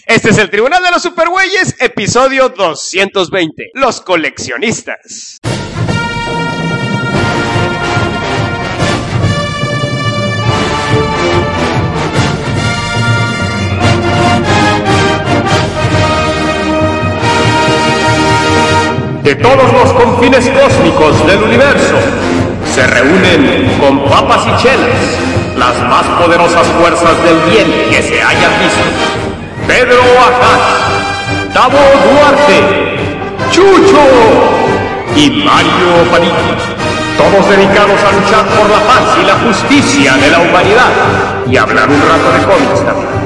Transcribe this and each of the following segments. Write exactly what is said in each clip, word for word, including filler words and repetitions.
Este es el Tribunal de los Supergüeyes, episodio doscientos veinte. Los coleccionistas. De todos los confines cósmicos del universo, se reúnen con papas y chelas las más poderosas fuerzas del bien que se hayan visto. Pedro Ajaz, Davo Duarte, Chucho y Mario Padilla, todos dedicados a luchar por la paz y la justicia de la humanidad y hablar un rato de cómics también.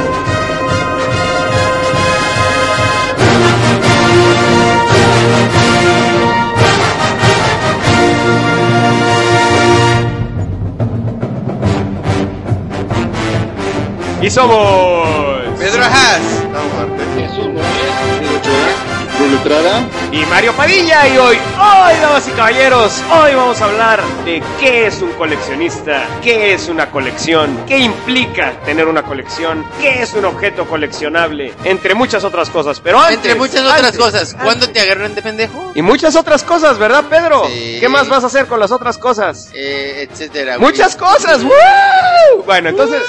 Y somos Pedro Ajaz, Jesús Morales, y Mario Padilla, y hoy, hoy, damas y caballeros, hoy vamos a hablar de qué es un coleccionista, qué es una colección, qué implica tener una colección, qué es un objeto coleccionable, entre muchas otras cosas, pero antes... Entre muchas otras antes, cosas, antes. ¿cuándo te agarran de pendejo? Y muchas otras cosas, ¿verdad, Pedro? Sí. ¿Qué más vas a hacer con las otras cosas? Eh, etcétera. Güey. Muchas cosas, ¡woo! Bueno, entonces...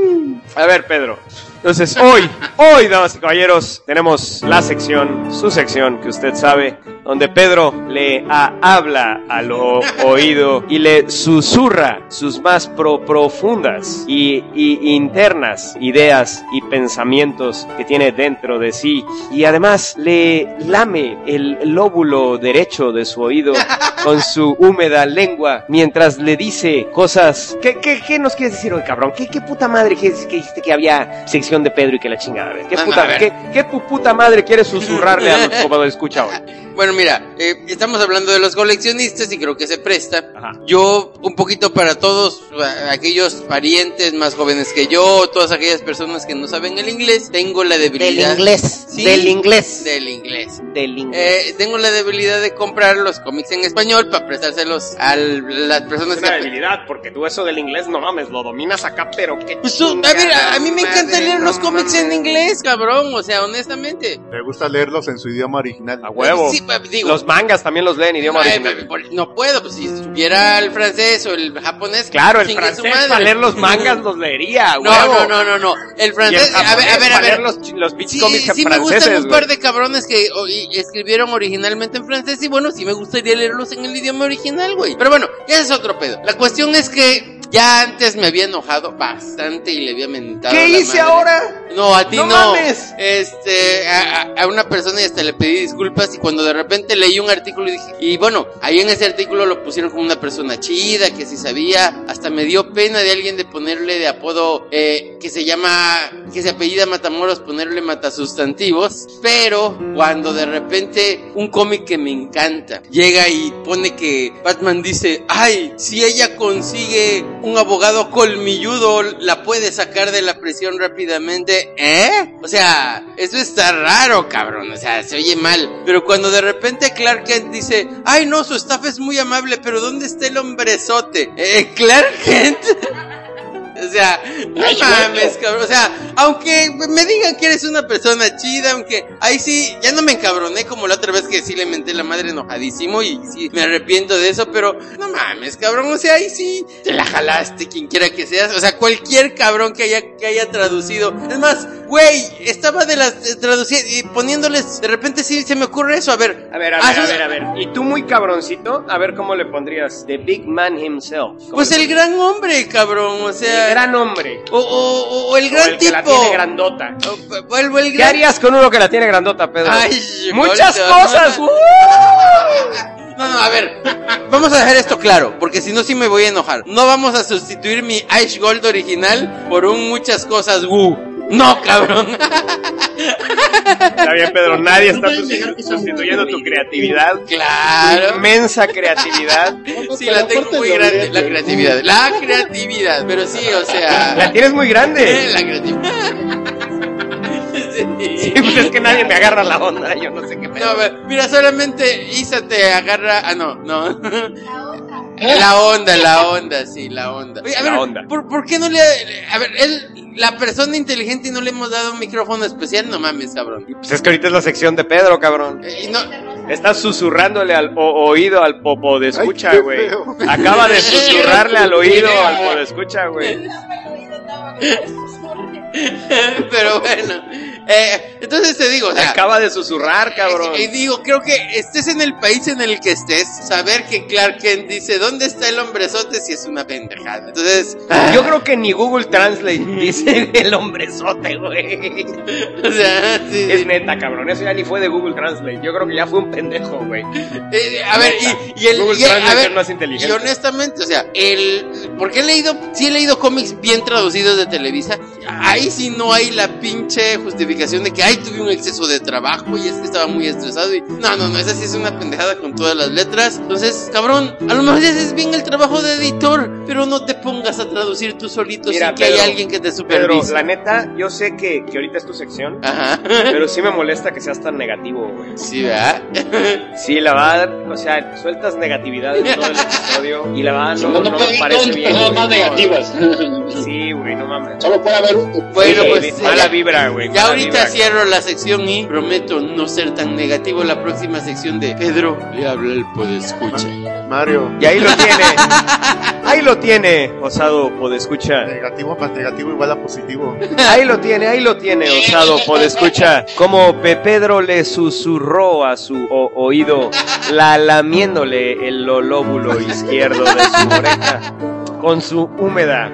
A ver, Pedro. Entonces, hoy, hoy, damas y caballeros, tenemos la sección, su sección, que usted sabe, donde Pedro le a, habla al o, oído y le susurra sus más pro, profundas y, y internas ideas y pensamientos que tiene dentro de sí. Y además le lame el lóbulo derecho de su oído con su húmeda lengua mientras le dice cosas... ¿Qué, qué, qué nos quieres decir hoy, cabrón? ¿Qué, qué puta madre que, que dijiste que había sección de Pedro y que la chingada? A ver, ¿qué, No, puta, no, a ver. ¿qué, ¿qué tu puta madre quiere susurrarle a los como lo escucha hoy? Bueno, mira, eh, estamos hablando de los coleccionistas y creo que se presta. Ajá. Yo, un poquito para todos a- aquellos parientes más jóvenes que yo, todas aquellas personas que no saben el inglés, tengo la debilidad... Del inglés, Sí, del inglés, Del inglés. del inglés. Eh, tengo la debilidad de comprar los cómics en español para prestárselos a las personas Es una que... debilidad, porque tú eso del inglés, no mames, lo dominas acá, pero qué Pues tú, a ver, a, a mí me chingada encanta madre, leer los no cómics mames. en inglés, cabrón, o sea, honestamente. me gusta leerlos en su idioma original. A huevo. Sí, pa- digo, Los mangas también los leen idioma ay, original. por- no puedo, pues si supiera el francés o el japonés. Claro, el chingue su francés madre. para leer los mangas los leería, a No, huevo. no, no, no, no. El Y el francés, a ver, japonés a ver, a para leer ver. los, los pinches Sí, cómics sí me franceses, gustan un güey. par de cabrones que o, y escribieron originalmente en francés y bueno, sí me gustaría leerlos en el idioma original, güey. Pero bueno, ya es otro pedo. La cuestión es que ya antes me había enojado bastante y le había mentado ¿Qué la hice madre. ahora? No, a ti ¡No no. mames! Este, a, a- a una persona y hasta le pedí disculpas y cuando de repente leí un artículo y dije, y bueno, ahí en ese artículo lo pusieron como una persona chida, que sí sabía, hasta me dio pena de alguien de ponerle de apodo, eh, que se llama, que se apellida Matamoros, ponerle matasustantivos, pero cuando de repente un cómic que me encanta llega y pone que Batman dice, ay, si ella consigue un abogado colmilludo, la puede sacar de la prisión rápidamente, ¿eh? O sea, eso está raro, cabrón, o sea, se oye mal, pero cuando de repente Clark Kent dice, ay no, su staff es muy amable, pero ¿dónde está el hombrezote? Eh, Clark Kent... O sea, no Ay, mames, cabrón. O sea, aunque me digan que eres una persona chida, aunque ahí sí, ya no me encabroné como la otra vez que sí le menté la madre enojadísimo y sí me arrepiento de eso, pero no mames, cabrón. O sea, ahí sí te la jalaste, quien quiera que seas. O sea, cualquier cabrón que haya, que haya traducido. Es más, güey, estaba de las traducidas y poniéndoles, de repente sí se me ocurre eso. A ver, A ver, a haz ver, a una- ver, a ver. Y tú muy cabroncito, a ver cómo le pondrías. The Big Man himself. ¿Cómo Pues le el pondrías? gran hombre, cabrón. O sea, El gran hombre. o, o, o el O gran el que la tipo. tiene grandota. O- o el, o el ¿Qué gran... harías con uno que la tiene grandota, Pedro? Ay, ¡muchas Golden. cosas! ¡Uh! No, no, a ver, vamos a dejar esto claro, porque si no sí me voy a enojar. No vamos a sustituir mi Ice Gold original por un muchas cosas Woo. No, cabrón. Está bien, Pedro, nadie está puedes negar que son sustituyendo muy tu creatividad. Tu Claro. inmensa creatividad. Sí, la tengo muy grande, la creatividad. La creatividad, pero sí, o sea... La tienes muy grande. La creatividad. Sí, pues es que nadie me agarra la onda, yo no sé qué No, pedo. a ver, mira, solamente Isa te agarra... Ah, no, no. La onda, la onda, sí, la onda. Oye, a La ver, onda. ¿por, por qué no le... A ver, él... la persona inteligente y no le hemos dado un micrófono especial, no mames, cabrón. Pues es que ahorita es la sección de Pedro, cabrón. Eh, y no, Estás susurrándole al o- oído al popo de escucha, Ay, qué güey. feo. Acaba de susurrarle al oído al popo de escucha, güey. pero bueno, eh, entonces te digo, o sea, Acaba de susurrar, cabrón. Y digo, creo que estés en el país en el que estés, saber que Clark Kent dice ¿dónde está el hombrezote? Si es una pendejada. Entonces, Yo creo que ni Google Translate dice el hombrezote, güey. o sea, sí, Es neta, cabrón. Eso ya ni fue de Google Translate. Yo creo que ya fue un pendejo, güey. Eh, a ver, y, y el Google y el- a Translate ver, es más inteligente. y honestamente, o sea, el porque he leído, sí he leído cómics bien traducidos de Televisa, ahí sí no hay la pinche justificación de que ay, tuve un exceso de trabajo y es que estaba muy estresado y no, no, no, esa sí es una pendejada con todas las letras. Entonces, cabrón, a lo mejor haces bien el trabajo de editor, pero no te pongas a traducir tú solito Mira, sin que Pedro, haya alguien que te Pedro, supervise. la neta, yo sé que, que ahorita es tu sección, Ajá. pero sí me molesta que seas tan negativo, güey. Sí, ¿verdad? Sí, la verdad, o sea, sueltas negatividad en todo el episodio y la verdad no, No, no no puede me ir parece todas bien. personas más güey. negativas. Sí, güey, no mames. Solo puede haber un. Bueno, Sí, pues mala ya- vibra, güey. Ya mala ahorita vibra. cierro la sección y prometo no ser tan negativo en la próxima sección de Pedro le habla el podescucha. Mario, Y ahí lo tiene. Ahí lo tiene, osado podescucha. negativo más negativo igual a positivo. Ahí lo tiene, ahí lo tiene, osado podescucha. Como Pe Pedro le susurró a su o- oído, la lamiéndole el lo- lóbulo izquierdo de su oreja con su húmeda,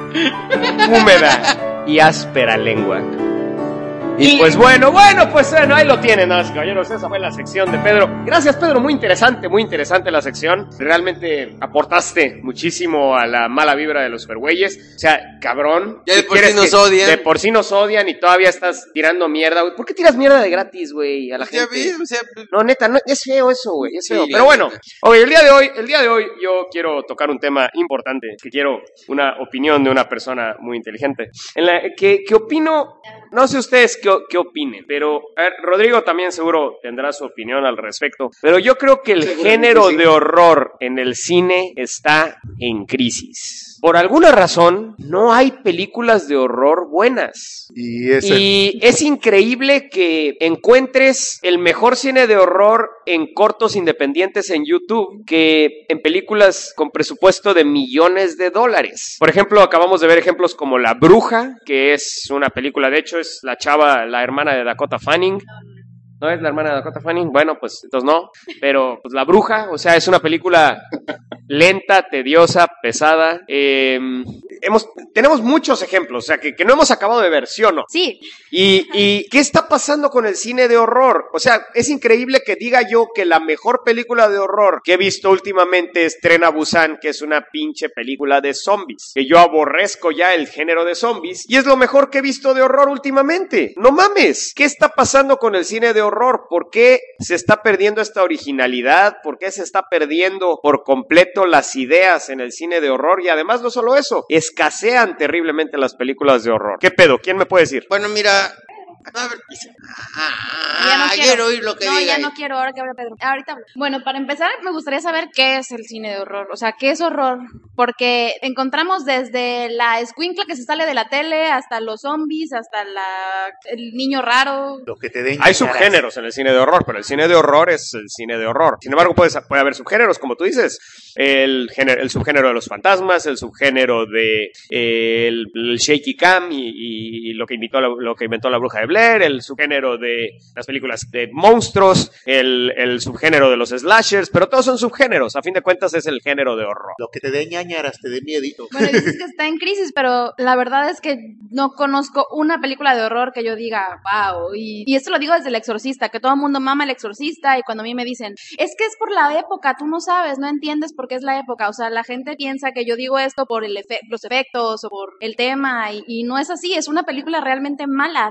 húmeda y áspera lengua. Y pues bueno, bueno, pues bueno, ahí lo tienen, ¿no, caballeros? Esa fue la sección de Pedro. Gracias, Pedro, muy interesante, muy interesante la sección. Realmente aportaste muchísimo a la mala vibra de los supergüeyes. O sea, cabrón. Ya de ¿qué por sí quieres nos que- odian. De por sí nos odian y todavía estás tirando mierda, güey. ¿Por qué tiras mierda de gratis, güey, a la Ya gente? vi, o sea, No, neta, no, es feo eso, güey, es Sí, feo. la Pero bueno, neta. oye, el día de hoy, el día de hoy yo quiero tocar un tema importante, que quiero una opinión de una persona muy inteligente. En la que, que opino, no sé ustedes qué, qué opinen, pero a ver, Rodrigo también seguro tendrá su opinión al respecto, pero yo creo que el Seguramente género sí. de horror en el cine está en crisis. Por alguna razón, no hay películas de horror buenas. Y ese. Y es increíble que encuentres el mejor cine de horror en cortos independientes en YouTube que en películas con presupuesto de millones de dólares. Por ejemplo, acabamos de ver ejemplos como La Bruja, que es una película, de hecho es la chava, la hermana de Dakota Fanning. ¿No es la hermana de Dakota Fanning? Bueno, pues entonces no. Pero pues La Bruja, o sea, es una película lenta, tediosa, pesada. Eh, hemos, tenemos muchos ejemplos, o sea, que, que no hemos acabado de ver, ¿sí o no? Sí, Y, y ¿qué está pasando con el cine de horror? O sea, es increíble que diga yo que la mejor película de horror que he visto últimamente es Tren a Busan, que es una pinche película de zombies. Que yo aborrezco ya el género de zombies y es lo mejor que he visto de horror últimamente. No mames, ¿qué está pasando con el cine de horror? ¿Por qué se está perdiendo esta originalidad? ¿Por qué se está perdiendo por completo las ideas en el cine de horror? Y además no solo eso, escasean terriblemente las películas de horror. ¿Qué pedo? ¿Quién me puede decir? bueno, mira, a ver, ya no ah, quiero. quiero oír lo que no, diga. ya no quiero, ahora que habla Pedro. Ahorita hablo. Bueno, para empezar, me gustaría saber qué es el cine de horror. O sea, ¿qué es horror? Porque encontramos desde la escuincla que se sale de la tele, hasta los zombies, hasta la el niño raro. Lo que te den. Hay subgéneros en el cine de horror, pero el cine de horror es el cine de horror. Sin embargo, puede, puede haber subgéneros, como tú dices. El, género, el subgénero de los fantasmas, el subgénero de eh, el, el shaky cam y, y, y lo que inventó la, lo que inventó la bruja de Blair, el subgénero de las películas de monstruos, el, el subgénero de los slashers, pero todos son subgéneros. A fin de cuentas es el género de horror. Lo que te dé ñañaras, te dé miedito. Bueno, dices que está en crisis, pero la verdad es que no conozco una película de horror que yo diga, wow. Y, y esto lo digo desde El Exorcista, que todo el mundo mama El Exorcista, y cuando a mí me dicen, es que es por la época, tú no sabes, no entiendes por qué es la época. O sea, la gente piensa que yo digo esto por el efe- los efectos o por el tema, y, y no es así. Es una película realmente mala desde el principio.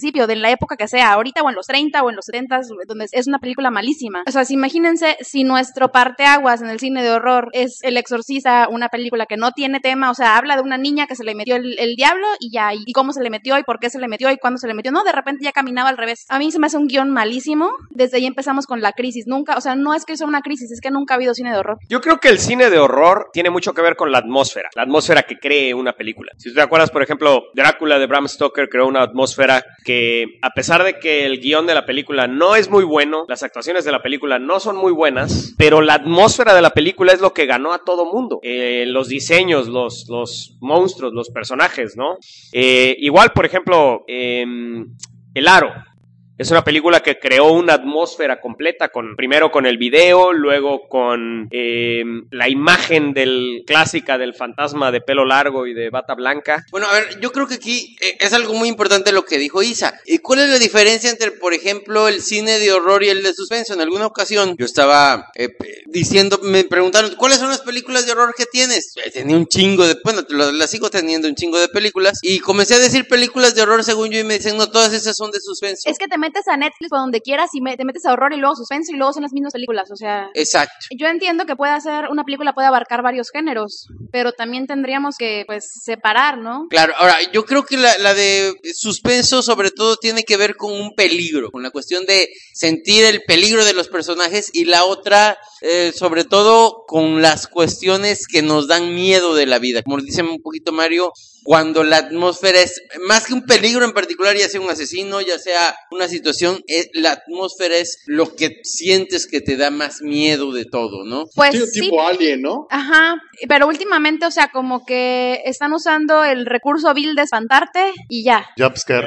principio, de la época que sea, ahorita o en los treinta o en los setenta, donde es una película malísima. O sea, si imagínense si nuestro parteaguas en el cine de horror es El Exorcista, una película que no tiene tema, o sea, habla de una niña que se le metió el, el diablo y ya, y cómo se le metió y por qué se le metió y cuándo se le metió. No, de repente ya caminaba al revés. A mí se me hace un guión malísimo. Desde ahí empezamos con la crisis. Nunca, o sea, no es que sea una crisis, es que nunca ha habido cine de horror. Yo creo que el cine de horror tiene mucho que ver con la atmósfera, la atmósfera que cree una película. Si te acuerdas, por ejemplo, Drácula de Bram Stoker creó una atmósfera que, a pesar de que el guión de la película no es muy bueno, las actuaciones de la película no son muy buenas, pero la atmósfera de la película es lo que ganó a todo mundo. Eh, los diseños, los, los monstruos, los personajes, ¿no? Eh, igual, por ejemplo, eh, El Aro. Es una película que creó una atmósfera completa, con primero con el video, luego con eh, la imagen del clásica del fantasma de pelo largo y de bata blanca. Bueno, a ver, yo creo que aquí eh, es algo muy importante lo que dijo Isa. ¿Y cuál es la diferencia entre, por ejemplo, el cine de horror y el de suspenso? En alguna ocasión yo estaba eh, diciendo, me preguntaron, ¿cuáles son las películas de horror que tienes? Eh, tenía un chingo de, bueno, las sigo teniendo un chingo de películas, y comencé a decir películas de horror según yo, y me dicen, no, todas esas son de suspenso. Es que te metes a Netflix o donde quieras y me, te metes a horror y luego suspenso y luego son las mismas películas, o sea... Exacto. Yo entiendo que puede hacer, una película puede abarcar varios géneros, pero también tendríamos que, pues, separar, ¿no? Claro, ahora, yo creo que la, la de suspenso sobre todo tiene que ver con un peligro, con la cuestión de sentir el peligro de los personajes, y la otra, eh, sobre todo, con las cuestiones que nos dan miedo de la vida. Como dice un poquito Mario, cuando la atmósfera es, más que un peligro en particular, ya sea un asesino, ya sea una situación, es, la atmósfera es lo que sientes que te da más miedo de todo, ¿no? Pues sí, sí. Tipo Alien, ¿no? Ajá, pero últimamente, o sea, como que están usando el recurso vil de espantarte y ya. Jumpscare.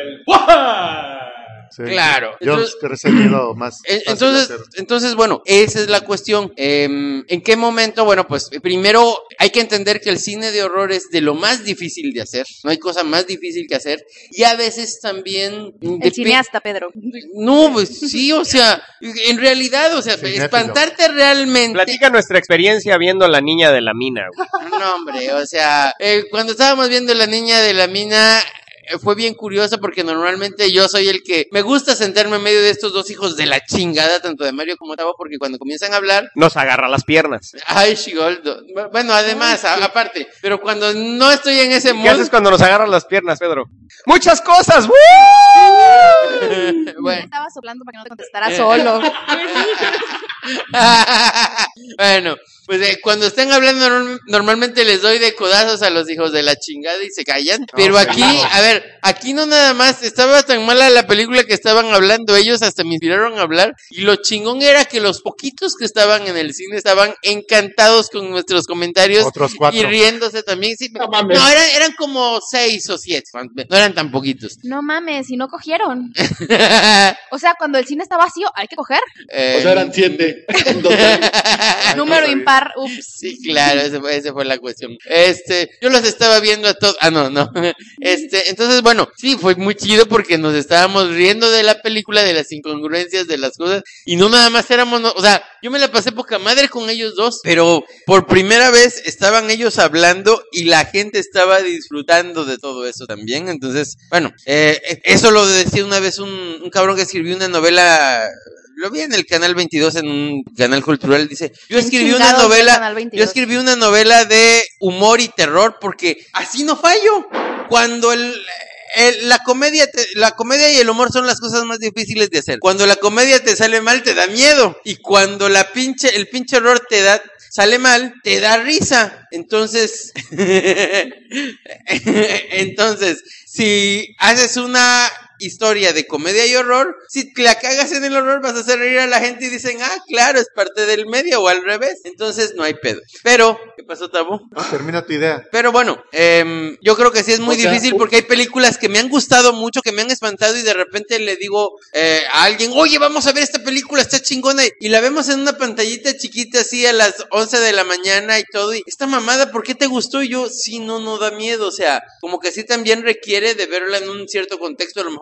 Sí, Claro. Jumpscare es el miedo más fácil Entonces, de hacer. entonces, bueno, esa es la cuestión. Eh, ¿En qué momento? Bueno, pues primero hay que entender que el cine de horror es de lo más difícil de hacer. No hay cosa más difícil que hacer. Y a veces también... El cineasta, Pedro. No, pues sí, o sea, en realidad, o sea, Cinéfilo. espantarte realmente... Platica nuestra experiencia viendo La Niña de la Mina, güey. No, hombre, o sea, eh, cuando estábamos viendo La Niña de la Mina... Fue bien curioso porque normalmente yo soy el que me gusta sentarme en medio de estos dos hijos de la chingada, tanto de Mario como Tavo, porque cuando comienzan a hablar, Nos agarra las piernas. ay, Shigoldo. Bueno, además, a- aparte, pero cuando no estoy en ese ¿Qué mood, haces cuando nos agarran las piernas, Pedro? ¡Muchas cosas! ¡Woo! bueno, Estaba soplando para que no te contestara solo. bueno, pues eh, cuando están hablando norm- normalmente les doy de codazos a los hijos de la chingada y se callan. Pero sí, aquí, no. a ver, aquí no nada más, estaba tan mala la película que estaban hablando ellos, hasta me inspiraron a hablar. Y lo chingón era que los poquitos que estaban en el cine estaban encantados con nuestros comentarios. Otros cuatro. Y riéndose también. Sí, No mames. no, eran, eran como seis o siete, no eran tan poquitos. No mames, y no cogieron. O sea, cuando el cine está vacío, hay que coger. Eh, O sea, eran siete. En total. Número está impar, ups. Sí, claro, esa fue, esa fue la cuestión. Este, yo los estaba viendo a todos. Ah, no, no. Este, entonces, bueno, sí, fue muy chido porque nos estábamos riendo de la película, de las incongruencias, de las cosas. Y no nada más éramos, no- o sea, yo me la pasé poca madre con ellos dos, pero por primera vez estaban ellos hablando y la gente estaba disfrutando de todo eso también. Entonces, bueno, eh, eso lo decía una vez un, un cabrón que escribió una novela. Lo vi en el Canal veintidós, en un canal cultural, dice, yo escribí una Chingados del novela, Canal veintidós. yo escribí una novela de humor y terror porque así no fallo. Cuando el, el- la comedia te- la comedia y el humor son las cosas más difíciles de hacer. Cuando la comedia te sale mal, te da miedo. Y cuando la pinche, el pinche horror te da, sale mal, te da risa. Entonces, entonces, si haces una historia de comedia y horror, si la cagas en el horror vas a hacer reír a la gente y dicen, ah, claro, es parte del medio o al revés. Entonces no hay pedo. Pero, ¿qué pasó, Tabo? No, termina tu idea. Pero bueno, em, yo creo que sí es muy O sea, difícil u- porque hay películas que me han gustado mucho, que me han espantado y de repente le digo eh, a alguien, oye, vamos a ver esta película, está chingona, y la vemos en una pantallita chiquita así a las once de la mañana y todo, y esta mamada, ¿por qué te gustó? Y yo, sí, no, no da miedo, o sea, como que sí también requiere de verla en un cierto contexto, a lo mejor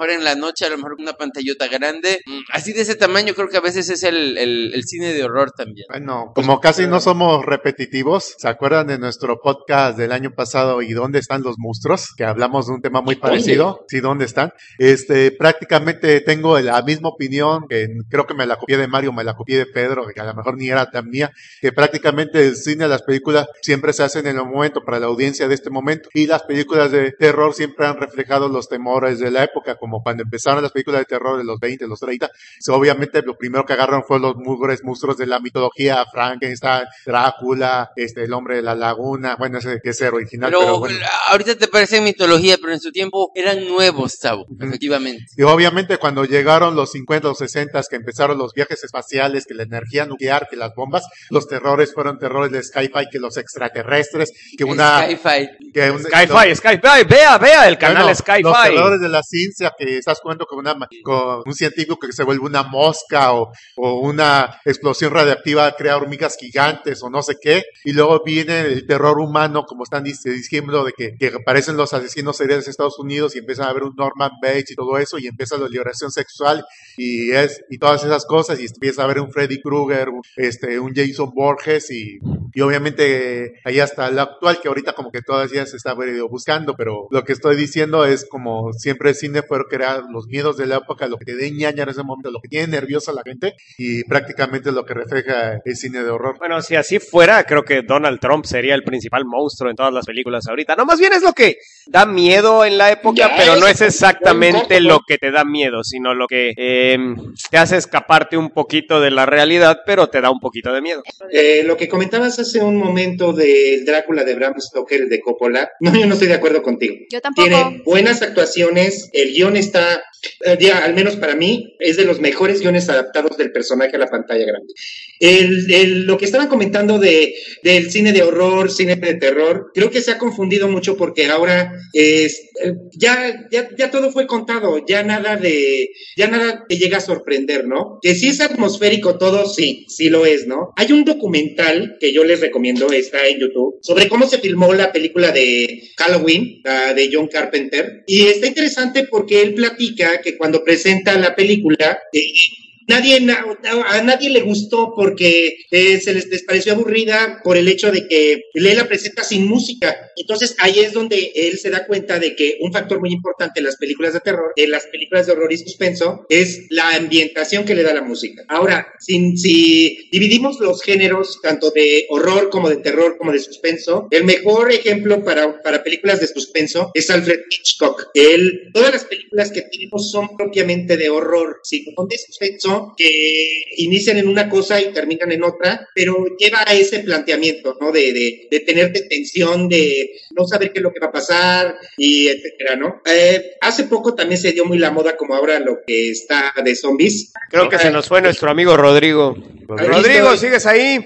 terror en la noche, a lo mejor con una pantallota grande. Así de ese tamaño creo que a veces es el, el, el cine de horror también. Bueno, como casi no somos repetitivos, ¿se acuerdan de nuestro podcast del año pasado y dónde están los monstruos? Que hablamos de un tema muy parecido. Sí, ¿dónde están? Este, prácticamente tengo la misma opinión, que creo que me la copié de Mario, me la copié de Pedro, que a lo mejor ni era tan mía, que prácticamente el cine, las películas siempre se hacen en el momento para la audiencia de este momento, y las películas de terror siempre han reflejado los temores de la época, como cuando empezaron las películas de terror de los veinte, los treinta, so, obviamente lo primero que agarraron fue los mugres monstruos de la mitología, Frankenstein, Drácula, este, el hombre de la laguna, bueno, ese que es el original, pero, pero bueno. Ahorita te parece mitología, pero en su tiempo eran nuevos, Tavo, uh-huh. efectivamente. Y obviamente cuando llegaron los cincuenta, los sesenta, que empezaron los viajes espaciales, que la energía nuclear, que las bombas, los terrores fueron terrores de sci-fi, que los extraterrestres, que una... Sci-fi. Que un, Sci-fi, no, Sci-fi, vea, vea el canal bueno, Sci-fi. Los terrores de la ciencia, que estás jugando con, una, con un científico que se vuelve una mosca o, o una explosión radiactiva, crea hormigas gigantes o no sé qué, y luego viene el terror humano, como están diciendo, de que, que aparecen los asesinos seriales de Estados Unidos y empiezan a ver un Norman Bates y todo eso, y empieza la liberación sexual y es y todas esas cosas, y empieza a ver un Freddy Krueger, un, este, un Jason Borges, y, y obviamente ahí hasta el actual, que ahorita como que todavía se está buscando, pero lo que estoy diciendo es como siempre el cine fue crear los miedos de la época, lo que te dé ñaña en ese momento, lo que tiene nerviosa a la gente, y prácticamente lo que refleja el cine de horror. Bueno, si así fuera, creo que Donald Trump sería el principal monstruo en todas las películas ahorita. No, más bien es lo que da miedo en la época, ya, pero no es exactamente lo que te da miedo, sino lo que eh, te hace escaparte un poquito de la realidad, pero te da un poquito de miedo. Eh, lo que comentabas hace un momento del Drácula de Bram Stoker, de Coppola, no, yo no estoy de acuerdo contigo. Yo tampoco. Tiene buenas actuaciones, el guión está, eh, ya, al menos para mí, es de los mejores guiones adaptados del personaje a la pantalla grande. El, el, lo que estaban comentando de, del cine de horror, cine de terror, creo que se ha confundido mucho porque ahora es, ya, ya, ya todo fue contado, ya nada de, ya nada te llega a sorprender, ¿no? Que si es atmosférico todo, sí, sí lo es, ¿no? Hay un documental que yo les recomiendo, está en YouTube, sobre cómo se filmó la película de Halloween, la de John Carpenter, y está interesante porque él platica que cuando presenta la película, eh, Nadie, a nadie le gustó porque eh, se les, les pareció aburrida por el hecho de que él la presenta sin música. Entonces ahí es donde él se da cuenta de que un factor muy importante en las películas de terror, en las películas de horror y suspenso, es la ambientación que le da la música. Ahora, si, si dividimos los géneros, tanto de horror como de terror como de suspenso, el mejor ejemplo para, para películas de suspenso es Alfred Hitchcock. Él, todas las películas que tenemos son propiamente de horror, si son de suspenso, que inician en una cosa y terminan en otra, pero lleva a ese planteamiento, ¿no? De, de, de tenerte tensión, de no saber qué es lo que va a pasar, y etcétera, ¿no? Eh, hace poco también se dio muy la moda, como ahora lo que está de zombies. Creo que eh, se nos fue nuestro amigo Rodrigo. Rodrigo, ¿sigues ahí?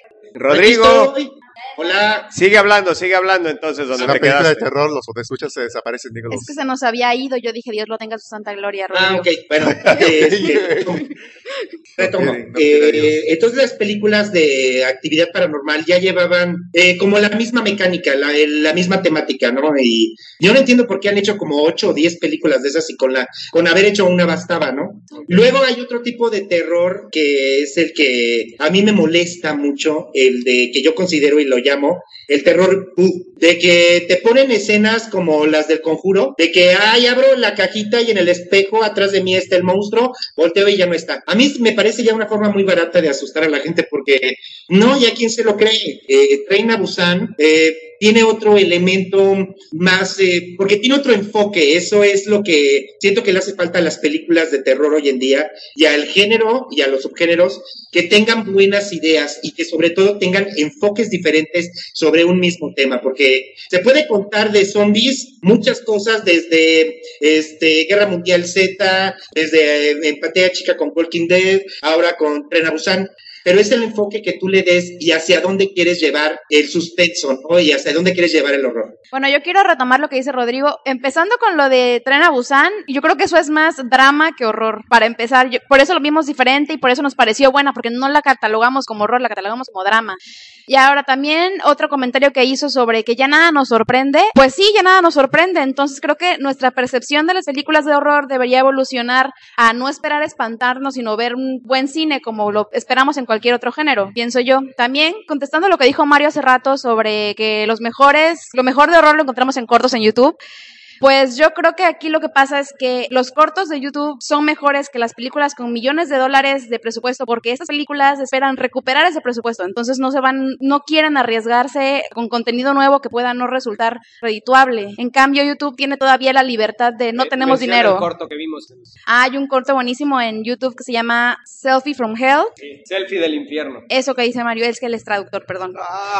Rodrigo. Hola. Sigue hablando, sigue hablando entonces donde es una te película quedaste. de terror, los escuchas se desaparecen. Digo, es que se nos había ido, yo dije, Dios lo tenga su santa gloria, Rodrigo. Ah, ok, bueno. este, retomo. Okay, no eh, entonces las películas de actividad paranormal ya llevaban eh, como la misma mecánica, la, la misma temática, ¿no? Y yo no entiendo por qué han hecho como ocho o diez películas de esas y con, la, con haber hecho una bastaba, ¿no? Luego hay otro tipo de terror que es el que a mí me molesta mucho, el de que yo considero y lo llamo el terror boo, de que te ponen escenas como las del Conjuro, de que, ay, abro la cajita y en el espejo atrás de mí está el monstruo, volteo y ya no está. A mí me parece ya una forma muy barata de asustar a la gente porque no, ya quién se lo cree. Eh, Train a Busan eh, tiene otro elemento más, eh, porque tiene otro enfoque, eso es lo que siento que le hace falta a las películas de terror hoy en día y al género y a los subgéneros, que tengan buenas ideas y que sobre todo tengan enfoques diferentes sobre un mismo tema, porque se puede contar de zombies muchas cosas, desde este Guerra Mundial Z, desde eh, Empatea Chica con Walking Dead, ahora con Tren a Busan, pero es el enfoque que tú le des y hacia dónde quieres llevar el suspenso, ¿no? Y hacia dónde quieres llevar el horror. Bueno, yo quiero retomar lo que dice Rodrigo, empezando con lo de Tren a Busan. Yo creo que eso es más drama que horror, para empezar. Yo, por eso lo vimos diferente y por eso nos pareció buena, porque no la catalogamos como horror, la catalogamos como drama. Y ahora también otro comentario que hizo sobre que ya nada nos sorprende. Pues sí, ya nada nos sorprende. Entonces creo que nuestra percepción de las películas de horror debería evolucionar a no esperar espantarnos, sino ver un buen cine como lo esperamos en cualquier otro género, pienso yo. También, contestando lo que dijo Mario hace rato sobre que los mejores, lo mejor de horror lo encontramos en cortos en YouTube. Pues yo creo que aquí lo que pasa es que los cortos de YouTube son mejores que las películas con millones de dólares de presupuesto, porque estas películas esperan recuperar ese presupuesto, entonces no se van, no quieren arriesgarse con contenido nuevo que pueda no resultar redituable. En cambio, YouTube tiene todavía la libertad de no Eh, tenemos menciona dinero. el corto que vimos. Ah, hay un corto buenísimo en YouTube que se llama Selfie from Hell. Sí, Selfie del infierno. Eso que dice Mario, es que él es traductor, perdón. Ah,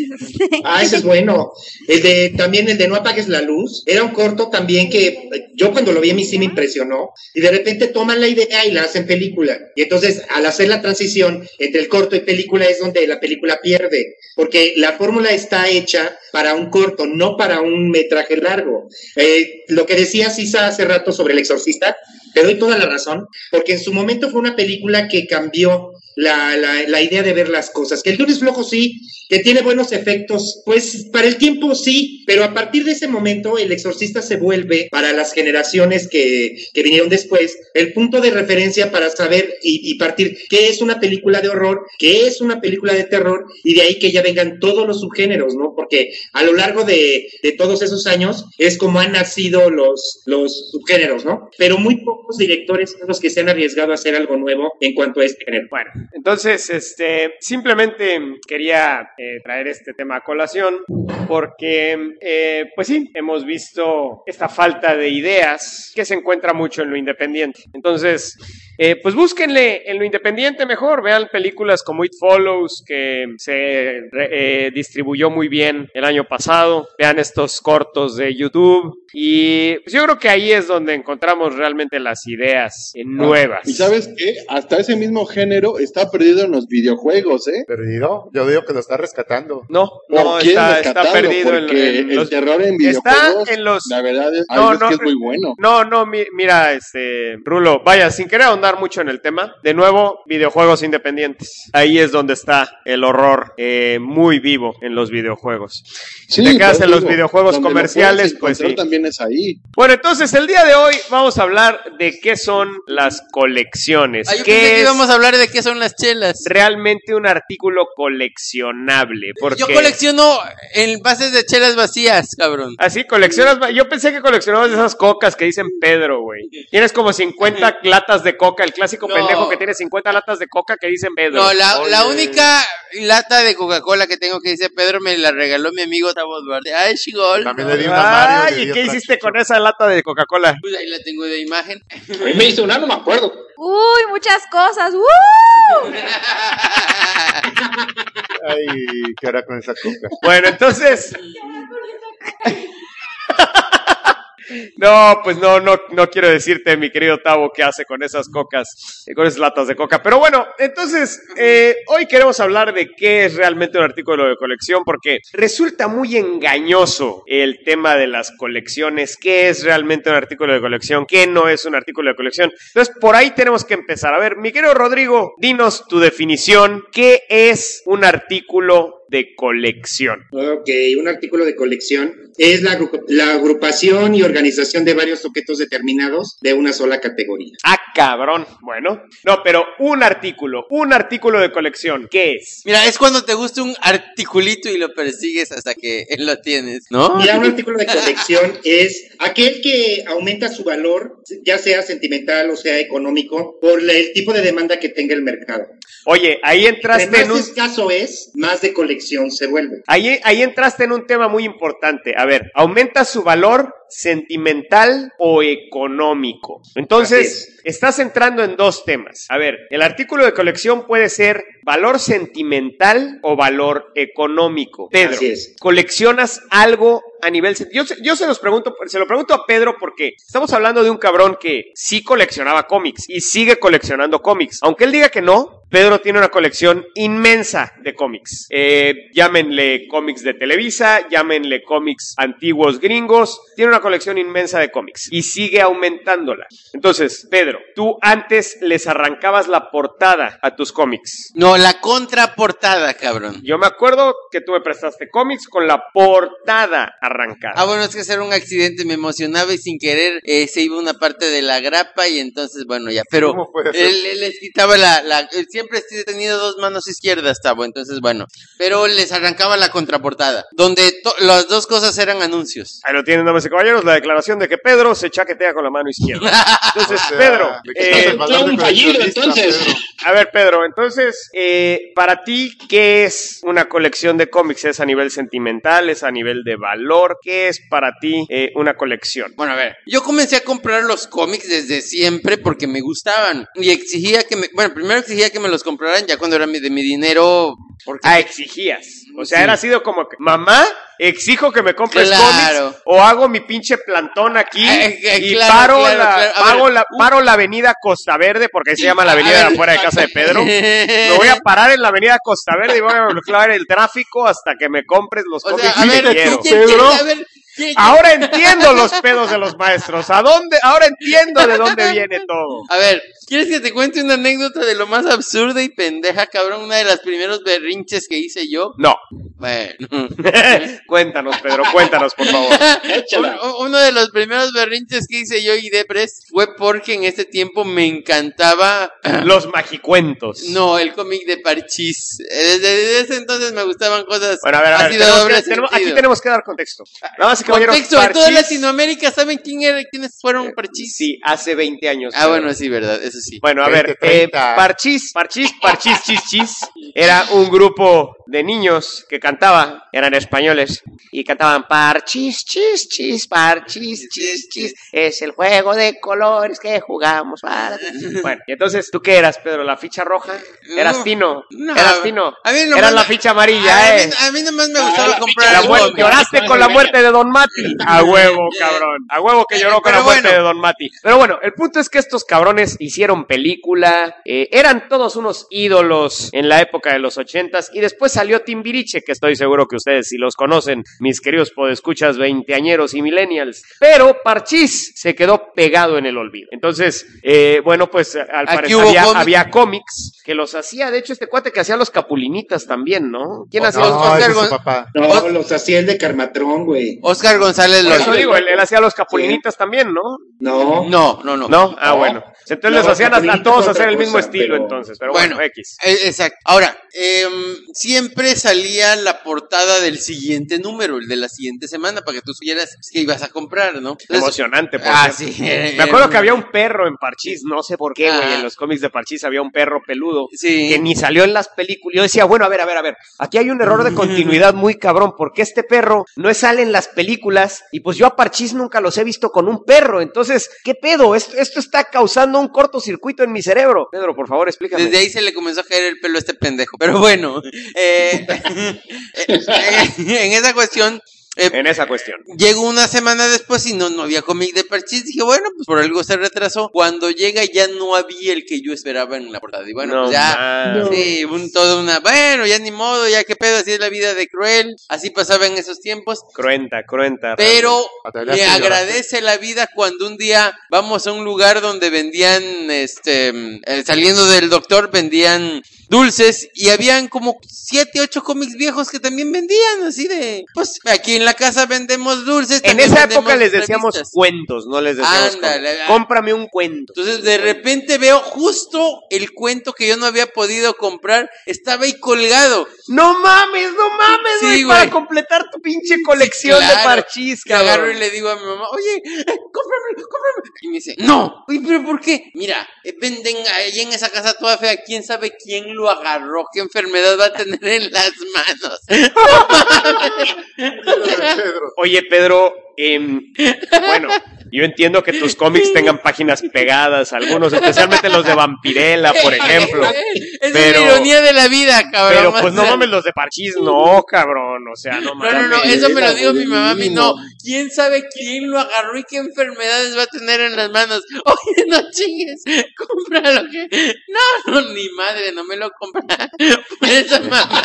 Ah, ese es bueno. El de, también el de No apagues la luz, era un corto también que yo cuando lo vi a mí sí me impresionó, y de repente toman la idea y la hacen película, y entonces al hacer la transición entre el corto y película es donde la película pierde, porque la fórmula está hecha para un corto, no para un metraje largo. Eh, lo que decía Sisa hace rato sobre El Exorcista, te doy toda la razón, porque en su momento fue una película que cambió la, la, la idea de ver las cosas. Que el lunes flojo sí, que tiene buenos efectos, pues para el tiempo sí, pero a partir de ese momento El Exorcista se vuelve, para las generaciones que, que vinieron después, el punto de referencia para saber y, y partir qué es una película de horror, qué es una película de terror, y de ahí que ya vengan todos los subgéneros, ¿no? Porque a lo largo de, de todos esos años es como han nacido los, los subgéneros, ¿no? Pero muy pocos directores son los que se han arriesgado a hacer algo nuevo en cuanto a este género. bueno, entonces, este, simplemente quería eh, traer este tema a colación porque, eh, pues sí, hemos visto esta falta de ideas que se encuentra mucho en lo independiente. Entonces, eh, pues búsquenle en lo independiente mejor, vean películas como It Follows, que se eh, distribuyó muy bien el año pasado, vean estos cortos de YouTube, y pues yo creo que ahí es donde encontramos realmente las ideas eh, nuevas. Y ¿sabes qué? Hasta ese mismo género está perdido en los videojuegos, ¿eh? ¿Perdido? Yo digo que lo está rescatando. No, ¿Por no, quién está, está rescatarlo? perdido en, Porque en el los... terror en Está videojuegos, en los... la verdad es, No, hay veces no, que es muy bueno. No, no, mi- mira, este, Rulo, vaya, sin querer ahondar mucho en el tema, de nuevo, videojuegos independientes. Ahí es donde está el horror eh, muy vivo en los videojuegos. Si te quedas por en los digo, videojuegos donde lo comerciales, puedes pues sí. encontrar también es ahí. Bueno, entonces el día de hoy vamos a hablar de qué son las colecciones. Ah, yo ¿Qué pensé que es íbamos a hablar de qué son las chelas. realmente un artículo coleccionable? Porque Yo colecciono envases de chelas vacías, cabrón. así coleccionas, yo pensé que coleccionabas esas cocas que dicen Pedro, güey. Tienes como cincuenta latas de coca, el clásico No. pendejo que tiene cincuenta latas de coca que dicen Pedro. No, la, la Oye. única lata de Coca-Cola que tengo que dice Pedro me la regaló mi amigo Tavo Duarte. Ay, chigol. También le di una a Mario. Ay, le ¿y di qué otra a hiciste Chucho. con esa lata de Coca-Cola? Pues ahí la tengo de imagen. A mí me hizo una, no me acuerdo. Uy, muchas cosas. ¡Woo! Ay, ¿qué hará con esa coca? Bueno, entonces... No, pues no, no, no quiero decirte, mi querido Tavo, qué hace con esas cocas, eh, con esas latas de coca. Pero bueno, entonces, eh, hoy queremos hablar de qué es realmente un artículo de colección, porque resulta muy engañoso el tema de las colecciones. ¿Qué es realmente un artículo de colección? ¿Qué no es un artículo de colección? Entonces, por ahí tenemos que empezar. A ver, mi querido Rodrigo, dinos tu definición. ¿Qué es un artículo de colección? Ok, un artículo de colección es la, agru- la agrupación y organización de varios objetos determinados de una sola categoría. Ah, cabrón. Bueno, no, pero un artículo, un artículo de colección, ¿qué es? Mira, es cuando te gusta un articulito y lo persigues hasta que lo tienes, ¿no? Mira, un artículo de colección es aquel que aumenta su valor, ya sea sentimental o sea económico, por la- el tipo de demanda que tenga el mercado. Oye, ahí Entre entraste más en un... escaso es, más de colección se vuelve. Ahí, ahí entraste en un tema muy importante. A ver, ¿aumenta su valor sentimental o económico? Así Entonces, es. estás entrando en dos temas. A ver, el artículo de colección puede ser valor sentimental o valor económico. Pedro, Así es. ¿coleccionas algo a nivel... sen- Yo, se- yo se los pregunto, se lo pregunto a Pedro porque estamos hablando de un cabrón que sí coleccionaba cómics y sigue coleccionando cómics. Aunque él diga que no, Pedro tiene una colección inmensa de cómics. Eh, llámenle cómics de Televisa, llámenle cómics antiguos gringos. Tiene una colección inmensa de cómics y sigue aumentándola. Entonces, Pedro, tú antes les arrancabas la portada a tus cómics. No, la contraportada, cabrón. Yo me acuerdo que tú me prestaste cómics con la portada arrancada. Ah, bueno, es que era un accidente, me emocionaba y sin querer eh, se iba una parte de la grapa y entonces, bueno, ya. Pero ¿Cómo puede ser? él, él les quitaba la, la... él siempre he tenido dos manos izquierdas, Tavo, entonces, bueno. Pero les arrancaba la contraportada, donde to- las dos cosas eran anuncios. Ahí lo tienen, damas y caballeros, la declaración de que Pedro se chaquetea con la mano izquierda. Entonces, O sea, Pedro, le quitas eh, el valor Fue de un fallido, coleccionista, entonces. Pedro. a ver, Pedro, entonces, eh, para ti, ¿qué es una colección de cómics? ¿Es a nivel sentimental? ¿Es a nivel de valor? ¿Qué es para ti eh, una colección? Bueno, a ver, yo comencé a comprar los cómics desde siempre porque me gustaban y exigía que me, bueno, primero exigía que me los compraran ya cuando era mi- de mi dinero, porque Ah, exigías. O sea, Sí. era sido como que, mamá, exijo que me compres Claro. cómics o hago mi pinche plantón aquí Eh, eh, y claro, paro, claro, la, claro. A pago ver, la, paro la avenida Costa Verde, porque ahí se llama la avenida A de ver. afuera de casa de Pedro. Me voy a parar en la avenida Costa Verde y voy a bloquear el tráfico hasta que me compres los o cómics sea, a que ver, quiero. ¿quién- quién- Pedro. a ver, ¿quién- Ahora entiendo los pedos de los maestros. ¿A dónde? Ahora entiendo de dónde viene todo. A ver, ¿quieres que te cuente una anécdota de lo más absurda y pendeja, cabrón? Una de las primeros berrinches que hice yo. No. Bueno. Cuéntanos, Pedro, cuéntanos, por favor. Échala. Uno, uno de los primeros berrinches que hice yo y Depres fue porque en este tiempo me encantaba. Los magicuentos. No, el cómic de Parchís. Desde, desde ese entonces me gustaban cosas. Bueno, a ver, a ver, así de tenemos doble que- tenemos- aquí sentido. tenemos que dar contexto. Nada más, caballeros, Contexto de toda Parchís- Latinoamérica, ¿saben quién era, quiénes fueron Parchís? Sí, hace veinte años. Ah, Pedro. bueno, sí, verdad, eso sí. Bueno, a veinte, ver, eh, treinta. Parchís, Parchís, Parchís, Chis, Chis, era un grupo de niños que cantaba, eran españoles, y cantaban Parchís, Chis, Chis, Parchís, Chis, Chis, es el juego de colores que jugamos para... Bueno, y entonces, ¿tú qué eras, Pedro? ¿La ficha roja? ¿Eras No, Tino? no, ¿Eras Tino? a mí nomás Eras me- la ficha amarilla, a, ¿eh? mí, a mí nomás me gustaba Ah, comprar La el muerte, cómic. lloraste con la muerte de Don Mati. A huevo, cabrón. A huevo que lloró con Pero la muerte bueno. de Don Mati. Pero bueno, el punto es que estos cabrones hicieron película, eh, eran todos unos ídolos en la época de los ochentas, y después salió Timbiriche, que estoy seguro que ustedes sí los conocen, mis queridos podescuchas veinteañeros y millennials. Pero Parchís se quedó pegado en el olvido. Entonces, eh, bueno, pues al Aquí parecer hubo había, cómic. había cómics que los hacía, de hecho este cuate que hacía los Capulinitas también, ¿no? ¿Quién hacía los No, Oscar ese es su Gon- papá. No, los hacía el de Carmatrón, güey. Oscar González Por los... eso digo, él, él hacía los Capulinitas también, ¿no? No. No, no, no. ¿No? Ah, No. bueno. Entonces No, les hacían a, a Capulinitas todos es hacer otra el mismo cosa, estilo pero- entonces, pero bueno, Bueno, X. eh, exacto. Ahora, em, siempre salía la portada del siguiente número, el de la siguiente semana, para que tú supieras que ibas a comprar, ¿no? Entonces- Emocionante, por Ah, cierto. sí. Me acuerdo que había un perro en Parchís, no sé por qué, güey, Ah. en los cómics de Parchís había un perro peludo Sí. que ni salió en las películas. Yo decía, bueno, a ver, a ver, a ver, aquí hay un error de continuidad muy cabrón, porque este perro no sale en las películas y pues yo a Parchís nunca los he visto con un perro, entonces, ¿qué pedo? Esto, esto está causando un cortocircuito en mi cerebro. Pedro, por favor, explícame. Desde ahí se le comenzó a caer el pelo a este pendejo. Pero bueno, eh, en esa cuestión, eh, En esa cuestión. llegó una semana después y no, no había cómic de Parchís. Dije, bueno, pues por algo se retrasó. Cuando llega ya no había el que yo esperaba en la portada. Y bueno, No pues ya, mames. sí, un, todo una, bueno, ya ni modo, ya qué pedo, así es la vida de Cruel. Así pasaba en esos tiempos. Cruenta, cruenta. Pero Adelante, me lloraste. agradece la vida cuando un día vamos a un lugar donde vendían, este, eh, saliendo del doctor, vendían dulces y habían como siete, ocho cómics viejos que también vendían, así de, pues aquí en la casa vendemos dulces. En también esa vendemos época les decíamos revistas. cuentos, no les decíamos Ándale, cómics. ah. Cómprame un cuento. Entonces de repente veo justo el cuento que yo no había podido comprar, estaba ahí colgado. No mames, no mames, Sí, güey, güey. para completar tu pinche colección Claro. de Parchís, Que agarro y cabrón. le digo a mi mamá, oye, eh, cómprame, cómprame. Y me dice, no. Oye, pero ¿por qué? Mira, eh, venden ahí en esa casa toda fea, quién sabe quién lo agarró, qué enfermedad va a tener en las manos. Pedro. Oye, Pedro, em, bueno, yo entiendo que tus cómics tengan páginas pegadas, algunos, especialmente los de Vampirella, por ejemplo. Es Pero- una ironía de la vida, cabrón. Pero pues no O sea, mames, los de Parchís, no, cabrón, o sea, no mames. No, no, no, eso me lo dijo mi mamá a mí, no. ¿Quién sabe quién lo agarró y qué enfermedades va a tener en las manos? Oye, no chingues, cómpralo, que... No, no, ni madre, no me lo compra. Por esa mamá.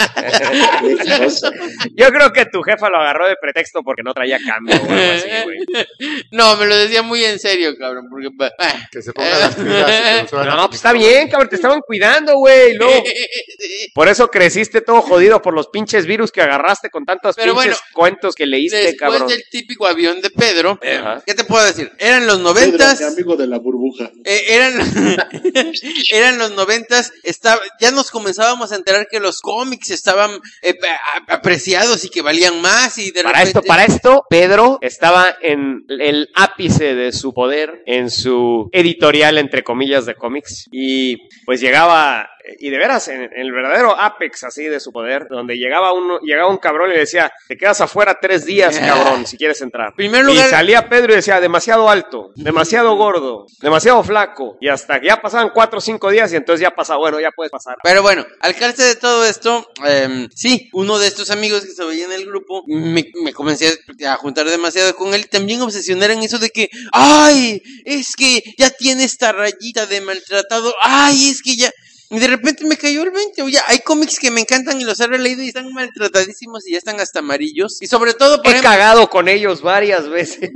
Yo creo que tu jefa lo agarró de pretexto porque no traía cambio o algo así, güey. No, me lo decía muy en serio, cabrón, porque... Ah. Que se pongan las pilas. No, pues está bien, cabrón, te estaban cuidando, güey, luego... Por eso creciste todo jodido por los pinches virus que agarraste con tantos Pero pinches bueno, cuentos que leíste, después cabrón. del típico avión de Pedro, Ajá. ¿qué te puedo decir? Eran los noventas... Pedro, mi amigo de la burbuja. Eh, eran, eran los noventas, estaba, ya nos comenzábamos a enterar que los cómics estaban eh, a- apreciados y que valían más y de Para repente... esto, para esto, Pedro estaba en el ápice de su poder, en su editorial, entre comillas, de cómics, y pues llegaba, y de veras, en, en el verdadero apex así de su poder, donde llegaba uno, llegaba un cabrón y le decía, te quedas afuera tres días, cabrón, si quieres entrar. Primer lugar- Y salía Pedro y decía, demasiado alto, demasiado gordo, demasiado flaco, y hasta que ya pasaban cuatro o cinco días y entonces ya pasa, bueno, ya puedes pasar. Pero bueno, al calce de todo esto, eh, sí, uno de estos amigos que se veía en el grupo, me, me comencé a, a juntar demasiado con él, también obsesionar en eso de que, ay, es que ya tiene esta rayita de maltratado, ay, es que ya... Y de repente me cayó el veinte, oye, hay cómics que me encantan y los he releído y están maltratadísimos y ya están hasta amarillos. Y sobre todo, por He ejemplo... cagado con ellos varias veces.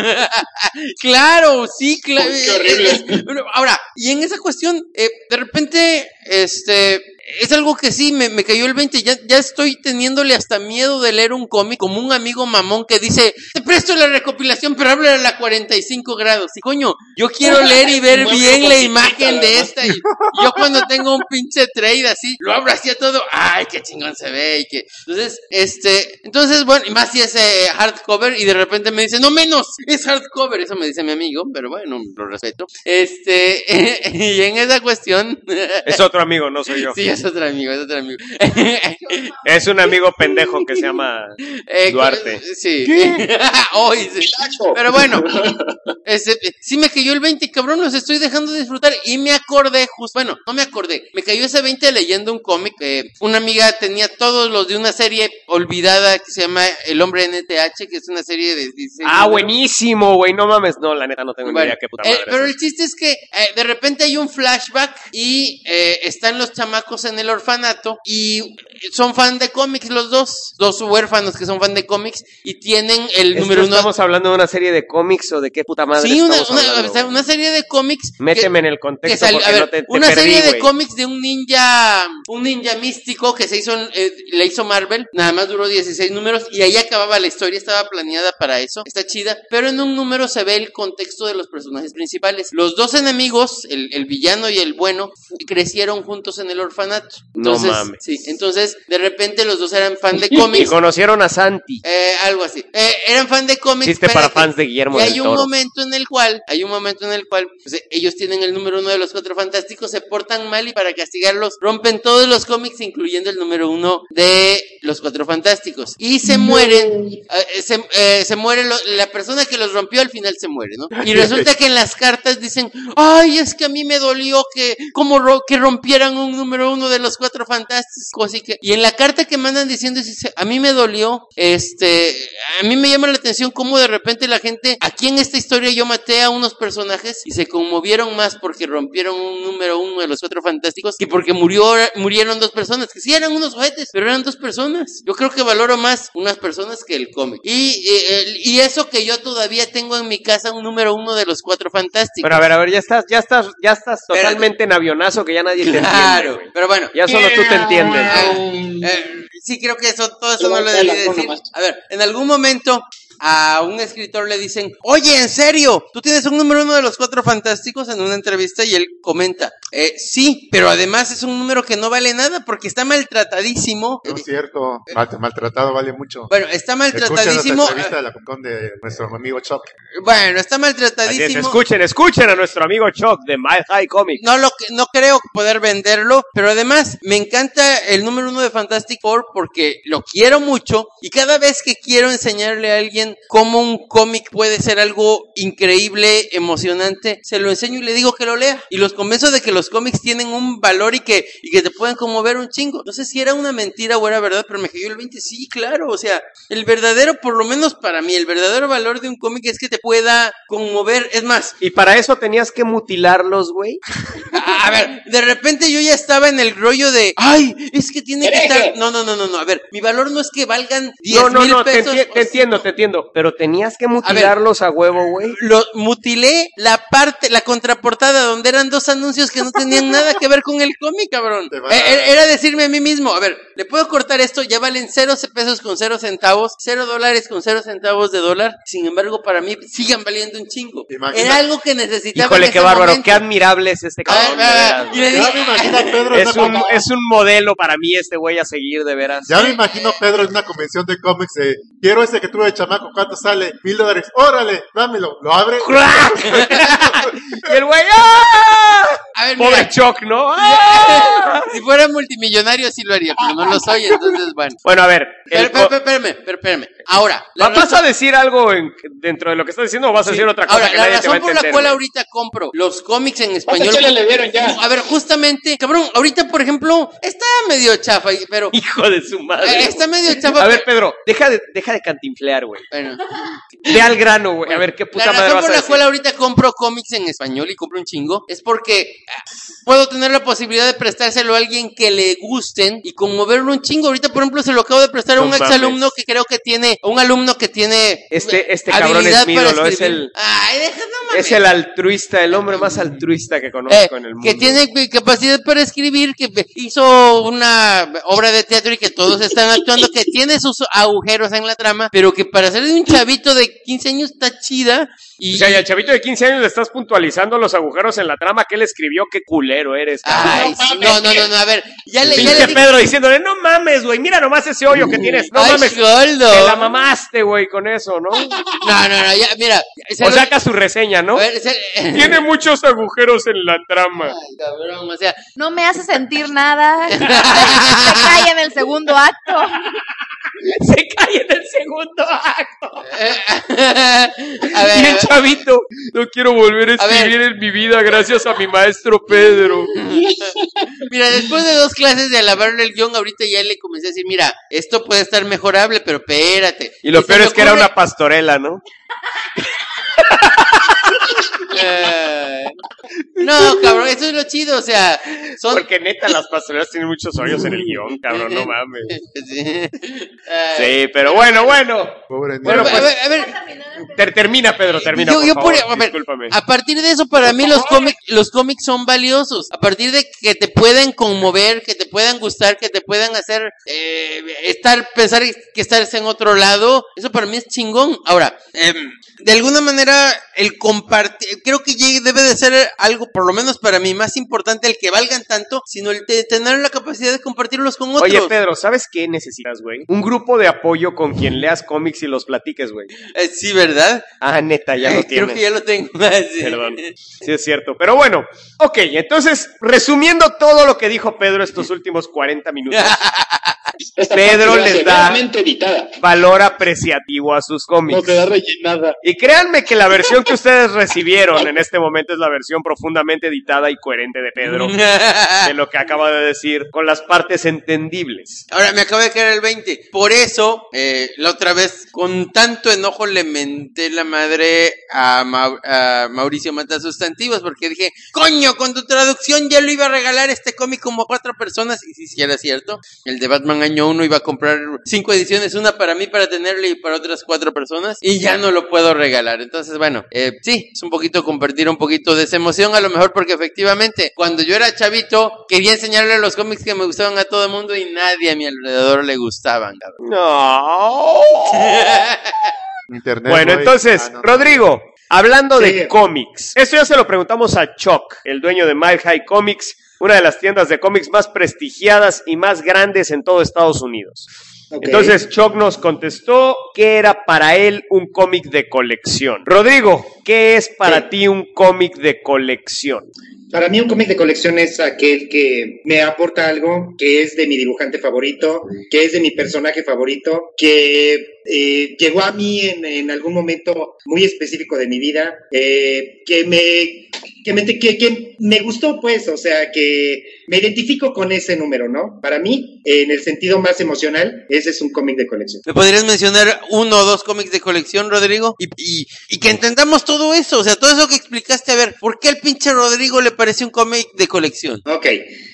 Claro, sí, claro. Uy, qué horrible. Ahora, y en esa cuestión, eh, de repente, este... es algo que sí, me, me cayó el veinte, ya, ya estoy teniéndole hasta miedo de leer un cómic, como un amigo mamón que dice, te presto la recopilación, pero habla a la cuarenta y cinco grados. Y coño, yo quiero leer y ver Muy bien la poquitita, imagen de ¿verdad? esta, y yo cuando tengo un pinche trade así, lo abro así a todo, ay, qué chingón se ve, y que, entonces, este, entonces, bueno, y más si es eh, hardcover, y de repente me dice, no menos, es hardcover, eso me dice mi amigo, pero bueno, lo respeto, este, y en esa cuestión, Es otro amigo, no soy yo. sí, es otro amigo, es otro amigo. Es un amigo pendejo que se llama Eh, Duarte. Sí. Hoy sí. Pero bueno, este, sí me cayó el veinte, cabrón, los estoy dejando de disfrutar. Y me acordé, justo, bueno, no me acordé, me cayó ese veinte leyendo un cómic. Eh, una amiga tenía todos los de una serie olvidada que se llama El Hombre N T H, que es una serie de diseño. Ah, buenísimo, güey, no mames. No, la neta no tengo ni Bueno, idea qué puta eh, madre pero es. el chiste es que eh, de repente hay un flashback y eh, están los chamacos en el orfanato y son fan de cómics los dos, dos huérfanos que son fan de cómics y tienen el ¿Esto número uno. ¿Estamos hablando de una serie de cómics o de qué puta madre Sí, una, estamos una, hablando, o sea, güey? una serie de cómics. Méteme que- en el que contexto sal- porque a ver, no te, te una perdí, serie de güey. cómics de un ninja, un ninja místico que se hizo, en- eh, le hizo Marvel, nada más duró dieciséis números y ahí acababa la historia, estaba planeada para eso, está chida, pero en un número se ve el contexto de los personajes principales. Los dos enemigos, el, el villano y el bueno, crecieron juntos en el orfanato. No Entonces, mames. sí, entonces de repente los dos eran fan de Y cómics. conocieron a Santi. Eh, algo así. Eh, eran fan de cómics. Chiste para espérate. fans de Guillermo Y hay del un Toro. momento en el cual, hay un momento en el cual, pues, eh, ellos tienen el número uno de los Cuatro Fantásticos, se portan mal y para castigarlos rompen todos los cómics, incluyendo el número uno de los Cuatro Fantásticos. Y se mueren, eh, se, eh, se muere lo- la persona que los rompió al final se muere, ¿no? Y resulta que en las cartas dicen, ay, es que a mí me dolió que, como ro- que rompieran un número uno de los Cuatro Fantásticos, y que, y en la carta que mandan diciendo, dice, a mí me dolió, este, a mí me llama la atención cómo de repente la gente, aquí en esta historia yo maté a unos personajes y se conmovieron más porque rompieron un número uno de los Cuatro Fantásticos que porque murió, murieron dos personas, que sí eran unos ojetes, pero eran dos personas. Yo creo que valoro más unas personas que el cómic. Y, eh, el- y eso que yo todavía tengo en mi casa un número uno de los Cuatro Fantásticos. Pero a ver, a ver, ya estás, ya estás, ya estás Espérate. totalmente en avionazo que ya nadie te entiende, Claro, güey. pero bueno. Ya solo tú te entiendes. Eh, eh, sí, creo que eso, todo eso Yo no lo voy a debí la decir. zona más. A ver, en algún momento a un escritor le dicen, oye, ¿en serio? ¿Tú tienes un número uno de los Cuatro Fantásticos? En una entrevista y él comenta, eh, sí, pero además es un número que no vale nada porque está maltratadísimo. No es cierto. Mal- maltratado vale mucho. Bueno, está Escuchen maltratadísimo. nuestra entrevista de la Concon de nuestro amigo Chuck. Bueno, está Así es, maltratadísimo. escuchen, escuchen a nuestro amigo Chuck de My High Comics. No lo que- no creo poder venderlo, pero además me encanta el número uno de Fantastic Four porque lo quiero mucho y cada vez que quiero enseñarle a alguien alguien cómo un cómic puede ser algo increíble, emocionante, se lo enseño y le digo que lo lea. Y los convenzo de que los cómics tienen un valor y que, y que te pueden conmover un chingo. No sé si era una mentira o era verdad, pero me cayó el veinte. Sí, claro, o sea, el verdadero, por lo menos para mí, el verdadero valor de un cómic es que te pueda conmover. Es más, ¿y para eso tenías que mutilarlos, güey? a, a ver, de repente yo ya estaba en el rollo de, ay, es que tiene que estar... No, no, no, no, no, a ver, mi valor no es que valgan diez No, no, mil no, te, pesos. enti- te entiendo, te entiendo, pero tenías que mutilarlos a, a huevo, güey. Lo mutilé la parte, la contraportada donde eran dos anuncios que no tenían nada que ver con el cómic, cabrón. Eh, era decirme a mí mismo, a ver, le puedo cortar esto, ya valen cero pesos con cero centavos, cero dólares con cero centavos de dólar, sin embargo para mí sigan valiendo un chingo. Imagina. Era algo que necesitaba. Híjole, en qué ese bárbaro, momento. qué admirable es este cabrón. Ah, ah, y le dije, Ya me imagino a Pedro en Es una un, con- es un modelo para mí este güey a seguir, de veras. Ya me imagino a Pedro en una convención de cómics de quiero ese que tuve de chamaco, ¿cuánto sale? Mil dólares, órale, dámelo, lo abre. Y el güey, ¡ah! a ver, Pobre mira, Chuck, ¿no? ¡Ah! si fuera multimillonario sí lo haría, pero no lo soy, entonces bueno. Bueno, a ver. Pero, el pero, co- pero, espérame, pero, espérame. Ahora, la ¿va- ¿vas razón- a decir algo en- dentro de lo que estás diciendo o vas a decir otra cosa Ahora, que la nadie te va a razón por entender? la cual güey? ahorita compro los cómics en ¿Cuántas español. chelas le dieron ya? A ver, justamente, cabrón, ahorita por ejemplo, está medio chafa, pero Hijo de su madre. eh, está medio chafa. A ver, Pedro, deja de, deja de cantinflear, güey. Bueno, Ve al grano, güey. A ver, ¿qué puta la madre razón vas por a la decir? cual ahorita compro cómics en español y compro un chingo es porque ah, puedo tener la posibilidad de prestárselo a alguien que le gusten y conmoverlo un chingo. Ahorita, por ejemplo, se lo acabo de prestar a No un mames. exalumno que creo que tiene, a un alumno que tiene Este- este cabrón habilidad es mi para ídolo, es escribir. el- Ay, deja, no mames. Es el altruista, el hombre más altruista que Eh, conozco en el mundo. que tiene capacidad para escribir, que hizo una obra de teatro y que todos están actuando, que tiene sus agujeros en la trama, pero que para ser de un chavito de quince años está chida. Y, O sea, y al chavito de quince años le estás puntualizando los agujeros en la trama que él escribió. Qué culero eres, cabrón. Ay, sí, no, no, no, no, a ver, ya le, ya Pinche le dije- Pedro diciéndole, no mames, güey, mira nomás ese hoyo que tienes. No Ay, mames, Goldo. te la mamaste, güey, con eso, ¿no? No, no, no, ya, mira. se O lo- saca su reseña, ¿no? a ver, se- Tiene muchos agujeros en la trama. Ay, cabrón, o sea, No me hace sentir nada. Se cae en el segundo acto. Se cae en el segundo acto. a ver, Y a el ver. chavito, no quiero volver a A ver. escribir en mi vida gracias a mi maestro Pedro. Mira, después de dos clases de alabarle el guión, ahorita ya le comencé a decir, mira, esto puede estar mejorable, pero espérate. Y lo se peor me es que era ocurre- una pastorela, ¿no? Eh, no, cabrón, eso es lo chido, o sea, son... Porque neta, las pastorelas tienen muchos hoyos en el guión, cabrón, no mames. Sí. Eh, Sí, pero bueno, bueno. Pobre Bueno, niño. a pues, ver, a ver, ter- termina, Pedro, termina, yo, por yo favor, por- a ver, discúlpame. a partir de eso, para mí los cómics, los cómics son valiosos. A partir de que te pueden conmover, que te puedan gustar, que te puedan hacer eh, estar, pensar que estás en otro lado, eso para mí es chingón. Ahora, eh, de alguna manera, el compartir, creo que llegue- debe de ser algo, por lo menos para mí, más importante el que valgan tanto, sino el de tener la capacidad de compartirlos con otros. Oye, Pedro, ¿sabes qué necesitas, güey? Un grupo de apoyo con quien leas cómics y los platiques, güey. Eh, sí, ¿verdad? Ah, neta, ya lo Eh, Creo tienes. que ya lo tengo. Sí. Perdón. Sí, es cierto. Pero bueno, ok, entonces, resumiendo todo lo que dijo Pedro estos últimos cuarenta minutos, Esta Pedro parte les queda da- severamente editada. valor apreciativo a sus cómics. No queda rellenada. Y créanme que la versión que ustedes recibieron en este momento es la versión profundamente editada y coherente de Pedro, de lo que acaba de decir, con las partes entendibles. Ahora me acaba de caer el veinte. Por eso, eh, la otra vez, con tanto enojo le menté la madre a, Mau- a Mauricio Matasustantivos, porque dije, coño, con tu traducción ya lo iba a regalar este cómic como a cuatro personas. Y si sí, era cierto, el de Batman año uno iba a comprar cinco ediciones, una para mí, para tenerle, y para otras cuatro personas, y ya no lo puedo regalar. Entonces, bueno, eh, sí, es un poquito compartir un poquito de esa emoción, a lo mejor porque efectivamente, cuando yo era chavito, quería enseñarle los cómics que me gustaban a todo el mundo y nadie a mi alrededor le gustaban, cabrón. No. Internet, Bueno, güey. entonces, Ah, no, no. Rodrigo, hablando Sí. de cómics, esto ya se lo preguntamos a Chuck, el dueño de Mile High Comics, una de las tiendas de cómics más prestigiadas y más grandes en todo Estados Unidos. Ok. Entonces Chuck nos contestó que era para él un cómic de colección. Rodrigo, ¿qué es para Sí. ti un cómic de colección? Para mí un cómic de colección es aquel que me aporta algo, que es de mi dibujante favorito, que es de mi personaje favorito, que eh, llegó a mí en, en algún momento muy específico de mi vida, eh, que me que me, que, que me gustó, pues, o sea, que me identifico con ese número, ¿no? Para mí, en el sentido más emocional, ese es un cómic de colección. ¿Me podrías mencionar uno o dos cómics de colección, Rodrigo? Y, y, y que entendamos todo eso, o sea, todo eso que explicaste, a ver, ¿por qué al pinche Rodrigo le parece un cómic de colección? Ok,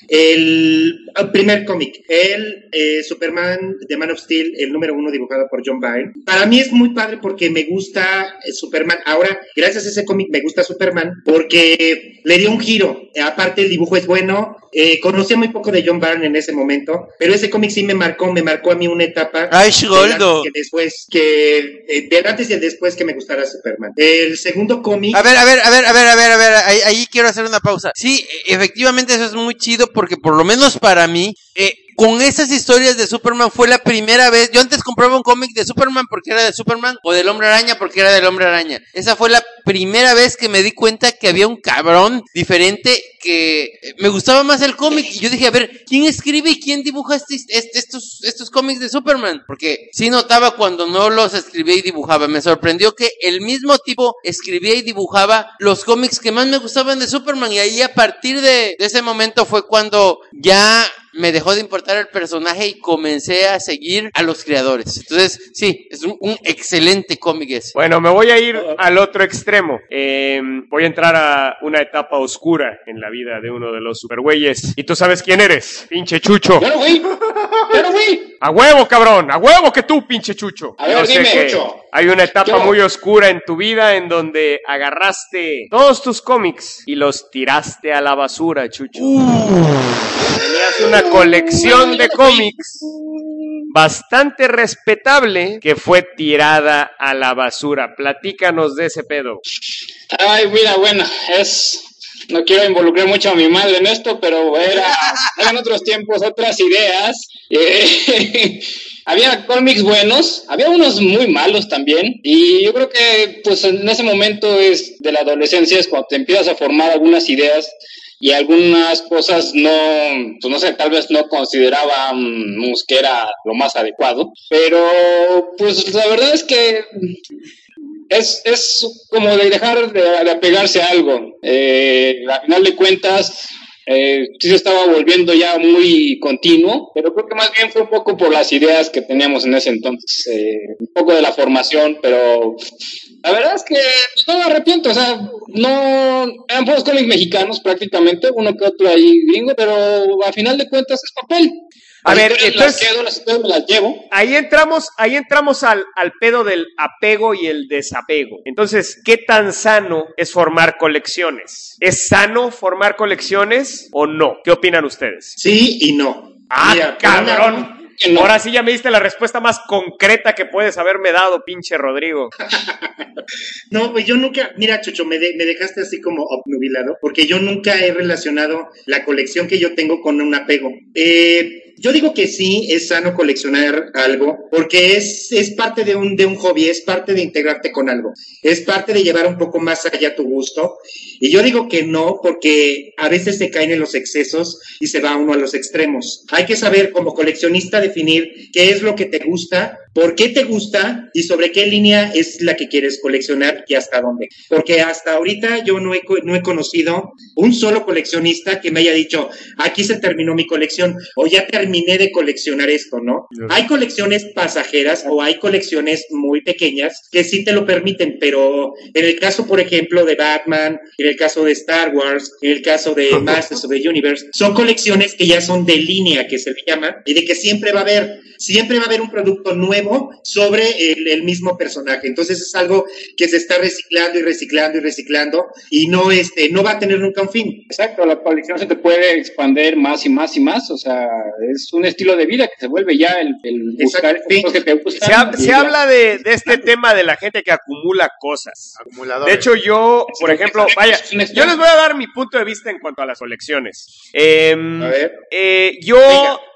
el, el primer cómic, el eh, Superman de Man of Steel, el número uno dibujado por John Byrne. Para mí es muy padre porque me gusta eh, Superman. Ahora, gracias a ese cómic me gusta Superman porque le dio un giro. Aparte el dibujo es bueno. Eh, conocía muy poco de John Byrne en ese momento, pero ese cómic sí me marcó, me marcó a mí una etapa. ¡Ay, Goldo! Que después, que eh, del antes y el después que me gustara Superman. El segundo cómic. A ver, a ver, a ver, a ver, a ver, a ver, ahí, ahí quiero hacer una pausa. Sí, efectivamente eso es muy chido porque por lo menos para mí, eh, con esas historias de Superman fue la primera vez. Yo antes compraba un cómic de Superman porque era de Superman o del Hombre Araña porque era del Hombre Araña. Esa fue la primera vez que me di cuenta que había un cabrón diferente que me gustaba más el cómic. Y yo dije, a ver, ¿quién escribe y quién dibuja este, este, estos, estos cómics de Superman? Porque sí notaba cuando no los escribía y dibujaba. Me sorprendió que el mismo tipo escribía y dibujaba los cómics que más me gustaban de Superman. Y ahí a partir de, de ese momento fue cuando ya me dejó de importar el personaje y comencé a seguir a los creadores. Entonces, sí, es un, un excelente cómic ese. Bueno, me voy a ir al otro extremo. Eh, voy a entrar a una etapa oscura en la vida de uno de los supergüeyes. ¿Y tú sabes quién eres? Pinche Chucho. Yo no fui. Yo no fui. A huevo, cabrón. A huevo que tú, pinche Chucho. A ver, Yo sé dime, que Chucho. hay una etapa Yo. muy oscura en tu vida en donde agarraste todos tus cómics y los tiraste a la basura, Chucho. Tenías una colección de cómics bastante respetable que fue tirada a la basura. Platícanos de ese pedo. Ay, mira, bueno, es... No quiero involucrar mucho a mi madre en esto, pero era, eran otros tiempos, otras ideas. Eh, había cómics buenos, había unos muy malos también. Y yo creo que pues en ese momento es de la adolescencia, es cuando te empiezas a formar algunas ideas y algunas cosas no, pues no sé, tal vez no considerábamos que era lo más adecuado. Pero pues la verdad es que... Es, es como de dejar de, de apegarse a algo. Eh, a final de cuentas, eh, sí se estaba volviendo ya muy continuo, pero creo que más bien fue un poco por las ideas que teníamos en ese entonces, eh, un poco de la formación, pero la verdad es que pues, no me arrepiento, o sea, no, eran puros cómics mexicanos prácticamente, uno que otro ahí gringo, pero a final de cuentas es papel. A ver, entonces las quedo, las quedo, me las llevo. Ahí entramos, ahí entramos al, al pedo del apego y el desapego. Entonces, ¿qué tan sano es formar colecciones? ¿Es sano formar colecciones o no? ¿Qué opinan ustedes? Sí y no. ¡Ah, Mira, cabrón! No. Ahora sí ya me diste la respuesta más concreta que puedes haberme dado, pinche Rodrigo. No, pues yo nunca, mira, Chucho, me, de, me dejaste así como obnubilado, porque yo nunca he relacionado la colección que yo tengo con un apego. Eh... Yo digo que sí, es sano coleccionar algo, porque es, es parte de un, de un hobby, es parte de integrarte con algo, es parte de llevar un poco más allá tu gusto. Y yo digo que no, porque a veces se caen en los excesos y se va uno a los extremos. Hay que saber como coleccionista definir qué es lo que te gusta, por qué te gusta y sobre qué línea es la que quieres coleccionar y hasta dónde. Porque hasta ahorita yo no he, no he conocido un solo coleccionista que me haya dicho, aquí se terminó mi colección, o ya terminé de coleccionar esto, ¿no? Sí. Hay colecciones pasajeras o hay colecciones muy pequeñas que sí te lo permiten, pero en el caso, por ejemplo, de Batman, en el caso de Star Wars, en el caso de Masters of the Universe, son colecciones que ya son de línea, que se le llama, y de que siempre va a haber, siempre va a haber un producto nuevo sobre el, el mismo personaje. Entonces es algo que se está reciclando y reciclando y reciclando y no, este, no va a tener nunca un fin. Exacto, la colección se te puede expandir más y más y más, o sea, es un estilo de vida que se vuelve ya el, el buscar cosas que te gustan. Se, ha, se habla de, de este tema de la gente que acumula cosas. De hecho, yo, por ejemplo, vaya, yo les voy a dar mi punto de vista en cuanto a las colecciones. Eh, a ver. Eh, yo,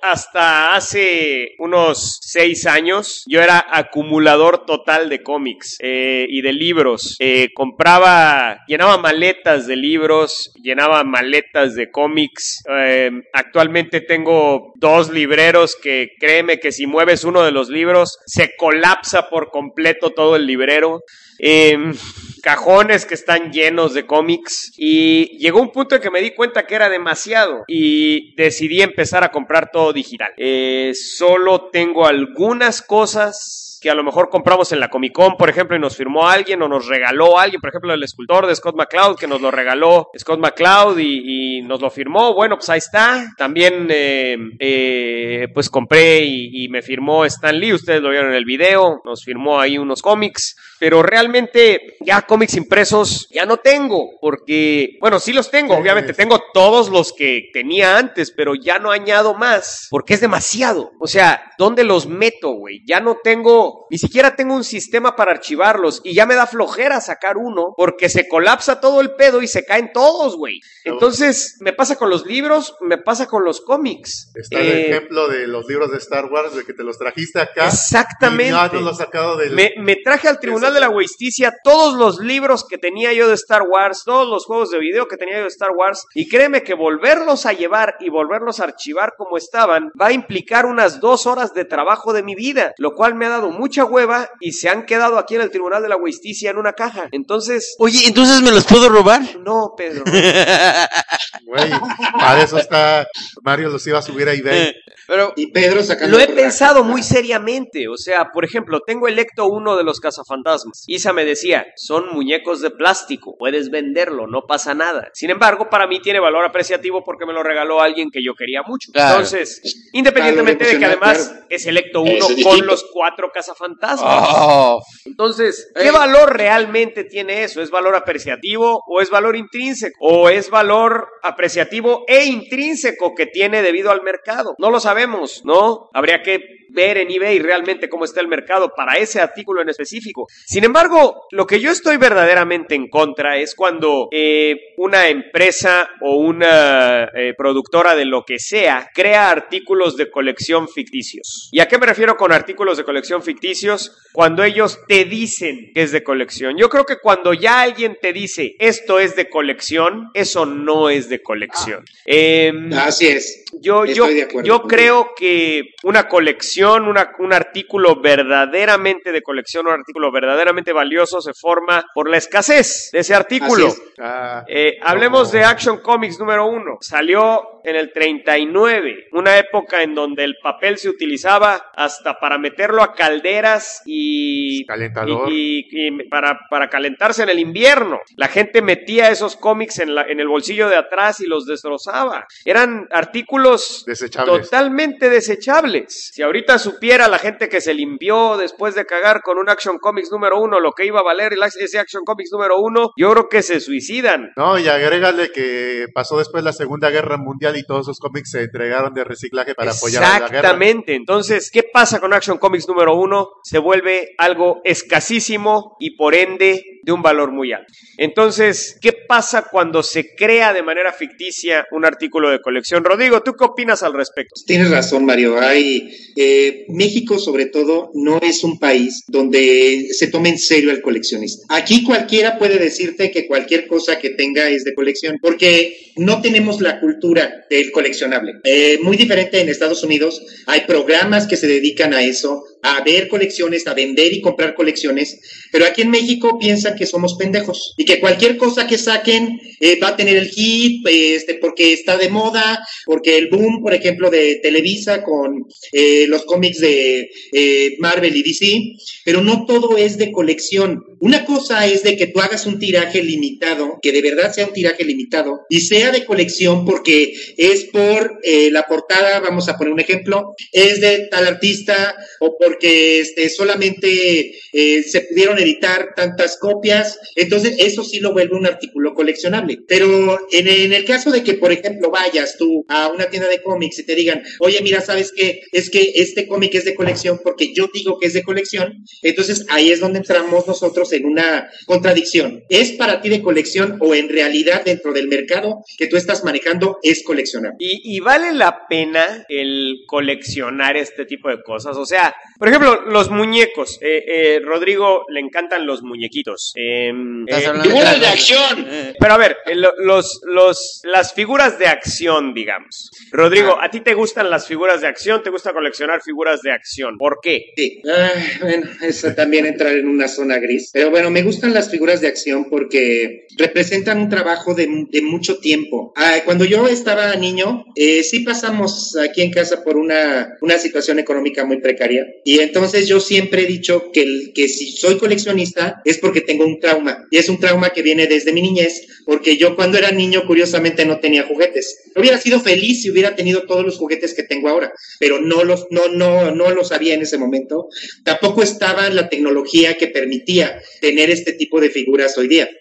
hasta hace unos seis años, yo era acumulador total de cómics eh, y de libros. Eh, compraba, llenaba maletas de libros, llenaba maletas de cómics. Eh, actualmente tengo dos libreros que créeme que si mueves uno de los libros, se colapsa por completo todo el librero. Eh, cajones que están llenos de cómics, y llegó un punto en que me di cuenta que era demasiado y decidí empezar a comprar todo digital. Eh, solo tengo algunas cosas que a lo mejor compramos en la Comic Con, por ejemplo, y nos firmó alguien o nos regaló alguien, por ejemplo, el escultor de Scott McCloud, que nos lo regaló Scott McCloud y, y nos lo firmó. Bueno, pues ahí está. También eh, eh, pues compré y, y me firmó Stan Lee, ustedes lo vieron en el video, nos firmó ahí unos cómics, pero realmente ya cómics impresos ya no tengo, porque, bueno, sí los tengo, obviamente tengo todos los que tenía antes, pero ya no añado más, porque es demasiado. O sea, ¿dónde los meto, güey? Ya no tengo, ni siquiera tengo un sistema para archivarlos, y ya me da flojera sacar uno, porque se colapsa todo el pedo y se caen todos, güey. Entonces, me pasa con los libros, me pasa con los cómics. Está el Eh, ejemplo de los libros de Star Wars, de que te los trajiste acá. Exactamente. Y no, no los has sacado del... Me, me traje al Tribunal de la Justicia todos los libros que tenía yo de Star Wars, todos los juegos de video que tenía yo de Star Wars, y créeme que volverlos a llevar y volverlos a archivar como estaban va a implicar unas dos horas de trabajo de mi vida, lo cual me ha dado mucha hueva y se han quedado aquí en el Tribunal de la Justicia en una caja. Entonces, Oye, ¿entonces me los puedo robar? no, Pedro. Güey, para eso está... Mario los iba a subir a eBay. Pero Y Pedro sacando... Lo he pensado muy seriamente. O sea, por ejemplo, tengo el Ecto uno de los cazafantasmas. Isa me decía, son muñecos de plástico, puedes venderlo, no pasa nada. Sin embargo, para mí tiene valor apreciativo porque me lo regaló alguien que yo quería mucho. Claro. Entonces, independientemente de que Claro, además claro. es el Ecto uno Eso es con distinto. los cuatro cazafantasmas. Oh, Entonces, ¿qué Ey. valor realmente tiene eso? ¿Es valor apreciativo o es valor intrínseco? ¿O es valor apreciativo e intrínseco que tiene debido al mercado? No lo sabemos, ¿no? Habría que ver en eBay realmente cómo está el mercado para ese artículo en específico. Sin embargo, lo que yo estoy verdaderamente en contra es cuando eh, una empresa o una eh, productora de lo que sea crea artículos de colección ficticios. ¿Y a qué me refiero con artículos de colección ficticios? Cuando ellos te dicen que es de colección. Yo creo que cuando ya alguien te dice esto es de colección, eso no es de colección. Eh, Así es. yo, yo, Estoy de acuerdo yo contigo. creo que una colección, una, un artículo verdaderamente de colección, un artículo verdaderamente valioso se forma por la escasez de ese artículo. Así es. Ah, Eh, hablemos no. de Action Comics número uno. Salió en el treinta y nueve, una época en donde el papel se utilizaba hasta para meterlo a calderas y, Calentador. y, y- y para, para calentarse en el invierno. La gente metía esos cómics en, la, en el bolsillo de atrás y los destrozaba. Eran artículos Desechables. totalmente desechables. Si ahorita supiera la gente que se limpió después de cagar con un Action Comics número uno lo que iba a valer el- ese Action Comics número uno, yo creo que se suicidan. No, y agrégale que pasó después la Segunda Guerra Mundial y todos esos cómics se entregaron de reciclaje para apoyar a la guerra. Exactamente. Entonces, ¿qué pasa con Action Comics número uno? Se vuelve algo escasísimo y por ende de un valor muy alto. Entonces, ¿qué pasa cuando se crea de manera ficticia un artículo de colección? Rodrigo, ¿tú qué opinas al respecto? Tienes razón, Mario. Hay, eh, México, sobre todo, no es un país donde se tome en serio al coleccionista. Aquí cualquiera puede decirte que cualquier cosa que tenga es de colección, porque no tenemos la cultura del coleccionable. Eh, muy diferente en Estados Unidos, hay programas que se dedican a eso, a ver colecciones, a vender y comprar colecciones, pero aquí en México piensan que somos pendejos y que cualquier cosa que saquen eh, va a tener el hit, eh, este, porque está de moda, porque el boom, por ejemplo, de Televisa con eh, los cómics de eh, Marvel y D C, pero no todo es de colección. Una cosa es de que tú hagas un tiraje limitado, que de verdad sea un tiraje limitado, y sea de colección porque es por eh, la portada, vamos a poner un ejemplo, es de tal artista, o porque este, solamente eh, se pudieron editar tantas copias, entonces eso sí lo vuelve un artículo coleccionable. Pero en, en el caso de que, por ejemplo, vayas tú a una tienda de cómics y te digan, oye, mira, ¿sabes qué? Es que este cómic es de colección porque yo digo que es de colección, entonces ahí es donde entramos nosotros en una contradicción. ¿Es para ti de colección o en realidad dentro del mercado que tú estás manejando es coleccionable? Y, y vale la pena el coleccionar este tipo de cosas. O sea, por ejemplo, los muñecos. Eh, eh, Rodrigo le encantan los muñequitos. Eh, eh, ¡Figuras de acción! Pero a ver, eh, lo- los, los, las figuras de acción, digamos. Rodrigo, ¿a ti te gustan las figuras de acción? ¿Te gusta coleccionar figuras de acción? ¿Por qué? Sí. Ah, bueno, eso también entrar en una zona gris. Pero bueno, me gustan las figuras de acción porque representan un trabajo de, de mucho tiempo. Ah, cuando yo estaba niño, eh, sí pasamos aquí en casa por una, una situación económica muy precaria. Y entonces yo siempre he dicho que, el, que si soy coleccionista es porque tengo un trauma. Y es un trauma que viene desde mi niñez, porque yo cuando era niño, curiosamente, no tenía juguetes. Hubiera sido feliz si hubiera tenido todos los juguetes que tengo ahora, pero no los, no, no, no los había en ese momento. Tampoco estaba la tecnología que permitía tener este tipo de figuras hoy día.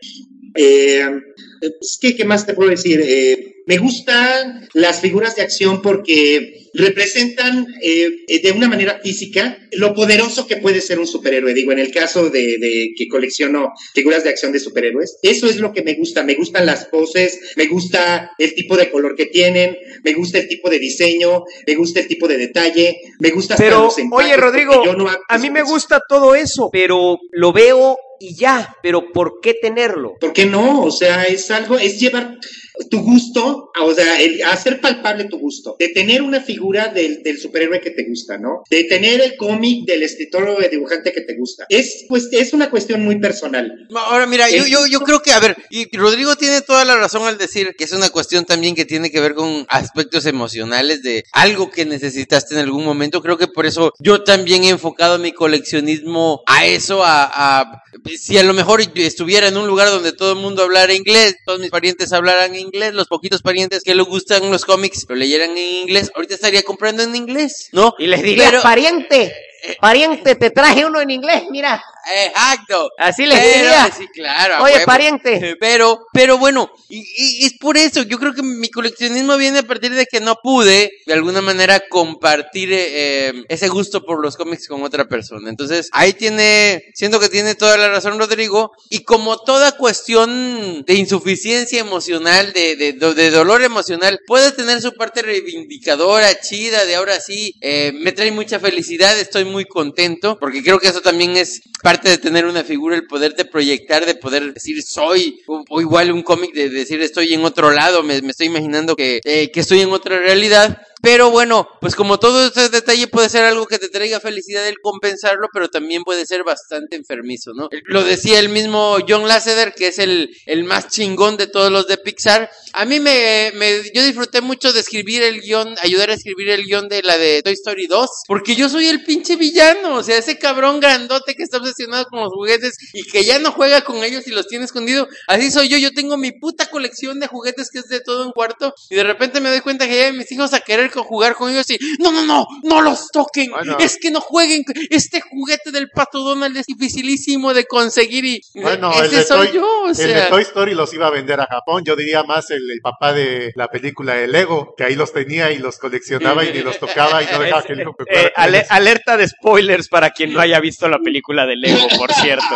Eh, es que, ¿qué más te puedo decir? Eh, me gustan las figuras de acción porque representan eh, de una manera física lo poderoso que puede ser un superhéroe. Digo, en el caso de, de que colecciono figuras de acción de superhéroes, eso es lo que me gusta. Me gustan las poses, me gusta el tipo de color que tienen, me gusta el tipo de diseño, me gusta el tipo de detalle, me gusta hasta Pero, los empaques, oye, Rodrigo, porque yo no hago a mí me eso. gusta todo eso, pero lo veo y ya. Pero ¿por qué tenerlo? ¿Por qué no? O sea, es algo, es llevar tu gusto, o sea, el, hacer palpable tu gusto, de tener una figura del, del superhéroe que te gusta, ¿no? De tener el cómic del escritor o de dibujante que te gusta. Es, pues, es una cuestión muy personal. Ahora, mira, yo, El- yo, yo creo que, a ver, y Rodrigo tiene toda la razón al decir que es una cuestión también que tiene que ver con aspectos emocionales de algo que necesitaste en algún momento. Creo que por eso yo también he enfocado mi coleccionismo a eso, a, a si a lo mejor estuviera en un lugar donde todo el mundo hablara inglés, todos mis parientes hablaran inglés, los poquitos parientes que le gustan los cómics lo leyeran en inglés, ahorita estaría comprando en inglés, ¿no? Y les diría, Pero- pariente, pariente, te traje uno en inglés, mira. Exacto. Así les Pero, diría. sí, claro, a Oye, huevo. pariente. Pero, pero bueno, y, y es por eso, yo creo que mi coleccionismo viene a partir de que no pude, de alguna manera, compartir eh, ese gusto por los cómics con otra persona. Entonces, ahí tiene, siento que tiene toda la razón Rodrigo, y como toda cuestión de insuficiencia emocional, de, de, de, de dolor emocional, puede tener su parte reivindicadora, chida, de ahora sí, eh, me trae mucha felicidad, estoy muy contento, porque creo que eso también es parte de tener una figura, el poderte proyectar, de poder decir soy, o, o igual un cómic de decir estoy en otro lado, me, me estoy imaginando que, eh, que estoy en otra realidad. Pero bueno, pues como todo ese detalle puede ser algo que te traiga felicidad el compensarlo, pero también puede ser bastante enfermizo, ¿no? Lo decía el mismo John Lasseter, que es el, el más chingón de todos los de Pixar. A mí me, me, yo disfruté mucho de escribir el guión, ayudar a escribir el guión de la de Toy Story dos, porque yo soy el pinche villano, o sea, ese cabrón grandote que está obsesionado con los juguetes y que ya no juega con ellos y los tiene escondido. Así soy yo, yo tengo mi puta colección de juguetes que es de todo un cuarto y de repente me doy cuenta que llegan mis hijos a querer jugar con ellos y no, no, no, no los toquen, Bueno. es que no jueguen, este juguete del Pato Donald es dificilísimo de conseguir y Bueno, ese el de, soy Toy, yo, o el de sea. Toy Story los iba a vender a Japón. Yo diría más el, el papá de la película de Lego, que ahí los tenía y los coleccionaba y ni los tocaba y no dejaba que el hijo que Eh, jugara con ale- ellos. alerta de spoilers para quien no haya visto la película de Lego, por cierto.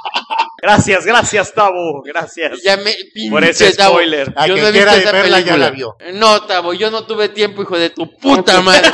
Gracias, gracias, Tabo. Gracias. Ya me, Por pinche ese Tabo, spoiler. A yo quien no he quiera visto esa verla ya película. la vio. No, Tabo, yo no tuve tiempo, hijo de tu puta madre.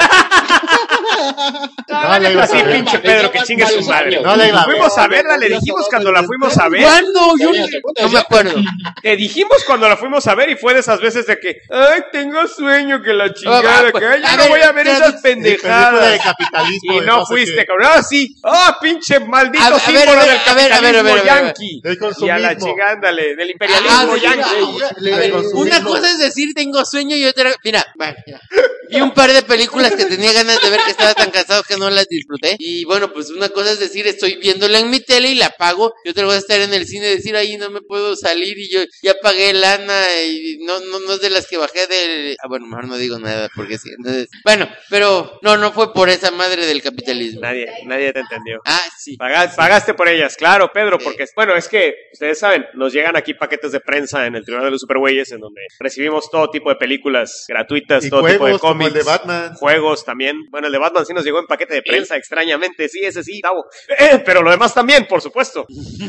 No la ibas Así, a ver. pinche Pedro, que chingue su madre. No la iba a ver. Fuimos a verla, le dijimos cuando la fuimos a ver. ¿Cuándo? Yo no me acuerdo. Te dijimos cuando la fuimos a ver y fue de esas veces de que, ay, tengo sueño, que la chingada, Ah, que ay, a yo no ver, voy a ver pero- esas Película de pendejadas. capitalismo. Y de no sé fuiste, qué. cabrón. Ah, sí. Ah, pinche maldito A- a ver, símbolo a ver, del a ver, a ver, a ver, capitalismo a ver, a ver. yanqui. Del Y a consumismo. la chingada, ándale, del Ah, imperialismo mira, yanqui. ahora, Le- a ver, le consumismo. una cosa es decir tengo sueño y otra, mira, bueno, mira. Vi un par de películas que tenía ganas de ver que estaba tan cansado que no las disfruté. Y bueno, pues una cosa es decir, estoy viéndola en mi tele y la apago. Y otra cosa es estar en el cine y decir, ahí no me puedo salir y yo ya pagué lana y no, no, no es de las que bajé del... Ah, bueno, mejor no digo nada porque sí. Entonces, bueno, pero no, no fue por esa madre del capitalismo. Nadie, nadie te entendió. Ah, sí. Paga- Pagaste por ellas, claro, Pedro, porque, bueno, es que, ustedes saben, nos llegan aquí paquetes de prensa en el Tribunal de los Supergüeyes, en donde recibimos todo tipo de películas gratuitas, Y todo tipo de juegos, como Como el de Batman. Juegos también. Bueno, el de Batman sí nos llegó en paquete de prensa, extrañamente. Sí, ese sí, Tavo. Eh, pero lo demás también, por supuesto.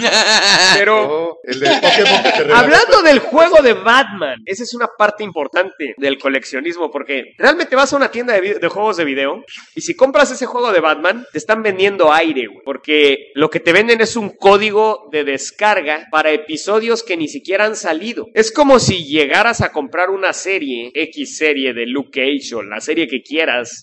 Pero... Oh, el de Pokémon que te regaló. Hablando del juego de Batman, esa es una parte importante del coleccionismo, porque realmente vas a una tienda de, vi- de juegos de video y si compras ese juego de Batman, te están vendiendo aire, güey, porque lo que te venden es un código de descarga para episodios que ni siquiera han salido. Es como si llegaras a comprar una serie, X serie de Luke Cage o la serie que quieras,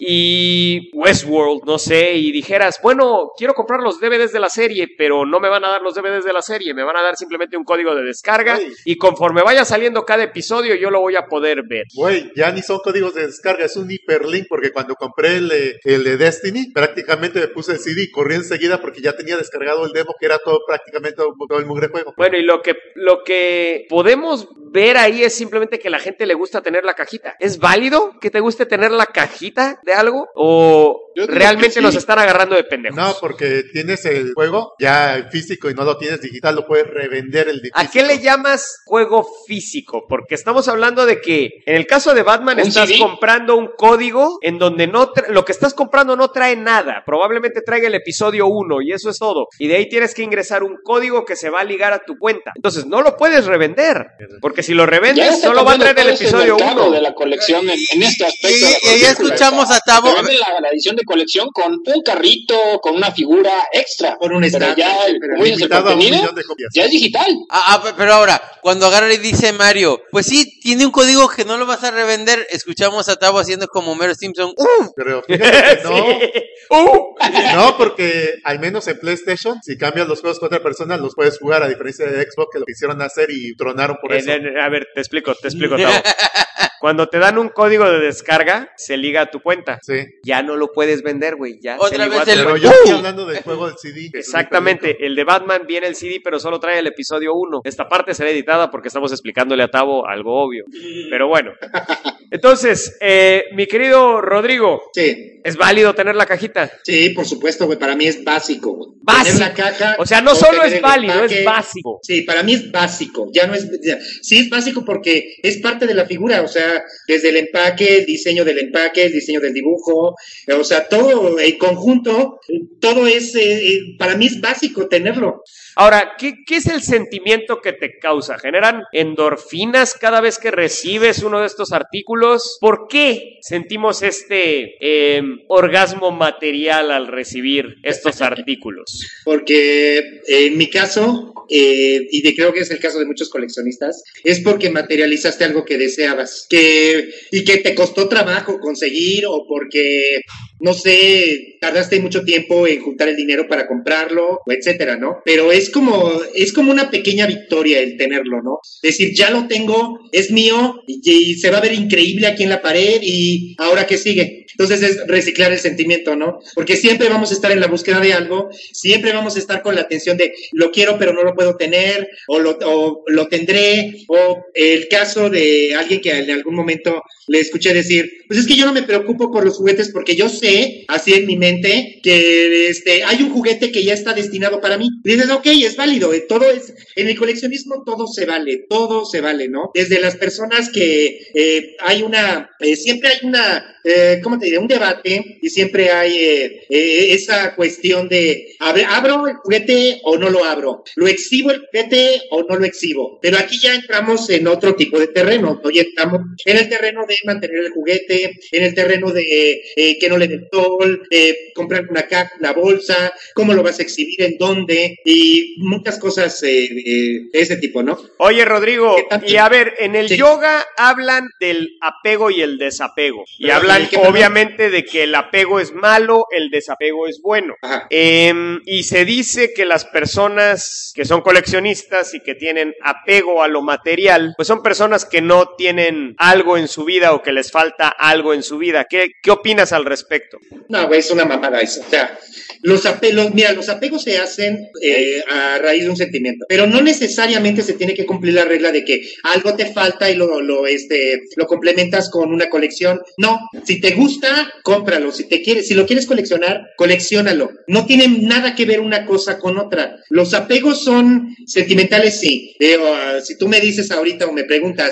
y Westworld, no sé, y dijeras, bueno, quiero comprar los D V Ds de la serie, pero no me van a dar los D V Ds de la serie, me van a dar simplemente un código de descarga. Ay. Y conforme vaya saliendo cada episodio, yo lo voy a poder ver. Güey, ya ni son códigos de descarga, es un hiperlink, porque cuando compré el, de- el de Destiny, prácticamente me puse el C D y corrí enseguida porque ya tenía descargado el demo, que era todo prácticamente todo, todo el mugre juego. Bueno, y lo que, lo que podemos ver ahí es simplemente que a la gente le gusta tener la cajita. ¿Es válido que te guste tener la cajita de algo? ¿O Yo digo realmente que sí. nos están agarrando de pendejos? No, porque tienes el juego ya físico y no lo tienes digital, lo puedes revender el digital. ¿A qué le llamas juego físico? Porque estamos hablando de que en el caso de Batman ¿Un estás C D? comprando un código en donde no tra- lo que estás comprando no trae nada. Probablemente traiga el episodio uno y eso es todo. Y de ahí tienes que ingresar un código que se va a ligar a tu cuenta. Entonces no lo puedes revender. Porque si lo Ya revendes está solo va a cambiando traer el todo ese episodio mercado uno. de la colección en, en este aspecto. Y- de la y ahí película. escuchamos a Tavo. Te venden la, la edición de colección con un carrito, con una figura extra. Con un Pero stand, ya, sí, pero como dices, el limitado a un contenido millón de copias. ya es digital. Ah, ah, pe- pero ahora, cuando agarra y dice Mario, pues sí, tiene un código que no lo vas a revender, escuchamos a Tavo haciendo como Homero Simpson. ¡Uh! Pero fíjate que no, Sí. ¡Uh! no, porque al menos en PlayStation, si cambias los juegos con otra persona, los puedes jugar, a diferencia de Xbox, que lo quisieron hacer y tronaron por Eh, eso. eh, A ver, te explico, te explico, Tavo. Cuando te dan un código de descarga, se liga a tu cuenta. Sí. Ya no lo puedes vender, güey. Ya Otra se ligó vez a tu el- Pero cuenta. yo estoy ¡Uh! hablando del juego del C D. que es un Exactamente, hiperlink. el de Batman viene el C D, pero solo trae el episodio uno. Esta parte será editada porque estamos explicándole a Tavo algo obvio. Pero bueno. Entonces, eh, mi querido Rodrigo, Sí, ¿es válido tener la cajita? sí, por supuesto, güey. Para mí es básico, güey. Básico. Tener la caja. O sea, no o solo tener es el válido, empaque. es básico. Sí, para mí es básico. Ya no es. ya- sí, es básico porque es parte de la figura. O sea, desde el empaque, el diseño del empaque, el diseño del dibujo. eh, O sea, todo el conjunto, todo es. eh, eh, para mí es básico tenerlo. Ahora, ¿qué, ¿qué es el sentimiento que te causa? ¿Generan endorfinas cada vez que recibes uno de estos artículos? ¿Por qué sentimos este eh, orgasmo material al recibir estos artículos? Porque eh, en mi caso, eh, y de, creo que es el caso de muchos coleccionistas, es porque materializaste algo que deseabas que, y que te costó trabajo conseguir o porque, no sé, tardaste mucho tiempo en juntar el dinero para comprarlo, o etcétera, ¿no? Pero es como, es como una pequeña victoria el tenerlo, ¿no? Decir, ya lo tengo, es mío y, y se va a ver increíble aquí en la pared y ahora ¿qué sigue? Entonces es reciclar el sentimiento, ¿no? Porque siempre vamos a estar en la búsqueda de algo, siempre vamos a estar con la tensión de lo quiero pero no lo puedo tener, o lo, o lo tendré, o el caso de alguien que en algún momento le escuché decir, pues es que yo no me preocupo por los juguetes porque yo sé, así en mi mente, que este, hay un juguete que ya está destinado para mí. Y dices, ok, es válido, eh, todo es, en el coleccionismo todo se vale, todo se vale, ¿no? Desde las personas que eh, hay una, eh, siempre hay una, eh, ¿cómo te diré? Un debate y siempre hay eh, eh, esa cuestión de, ¿ab- ¿abro el juguete o no lo abro? ¿Lo exhibo el juguete o no lo exhibo? Pero aquí ya entramos en otro tipo de terreno, hoy estamos en el terreno de mantener el juguete, en el terreno de eh, que no le dé sol, eh, comprar una caja, una bolsa, cómo lo vas a exhibir, en dónde, y muchas cosas eh, eh, de ese tipo, ¿no? Oye, Rodrigo, ¿Qué tanto? y a ver, en el Sí. yoga hablan del apego y el desapego. Y Pero, hablan, ¿el qué, perdón? obviamente, de que el apego es malo, el desapego es bueno. Ajá. Em, y se dice que las personas que son coleccionistas y que tienen apego a lo material, pues son personas que no tienen algo en su vida o que les falta algo en su vida. ¿Qué, qué opinas al respecto? No, güey, es una mamada eso. O sea, los apegos, mira, los apegos se hacen eh, a raíz de un sentimiento, pero no necesariamente se tiene que cumplir la regla de que algo te falta y lo, lo, este, lo complementas con una colección. No, si te gusta, cómpralo. Si te quieres, si lo quieres coleccionar, colecciónalo. No tiene nada que ver una cosa con otra. Los apegos son sentimentales, sí. Eh, o, uh, si tú me dices ahorita o me preguntas,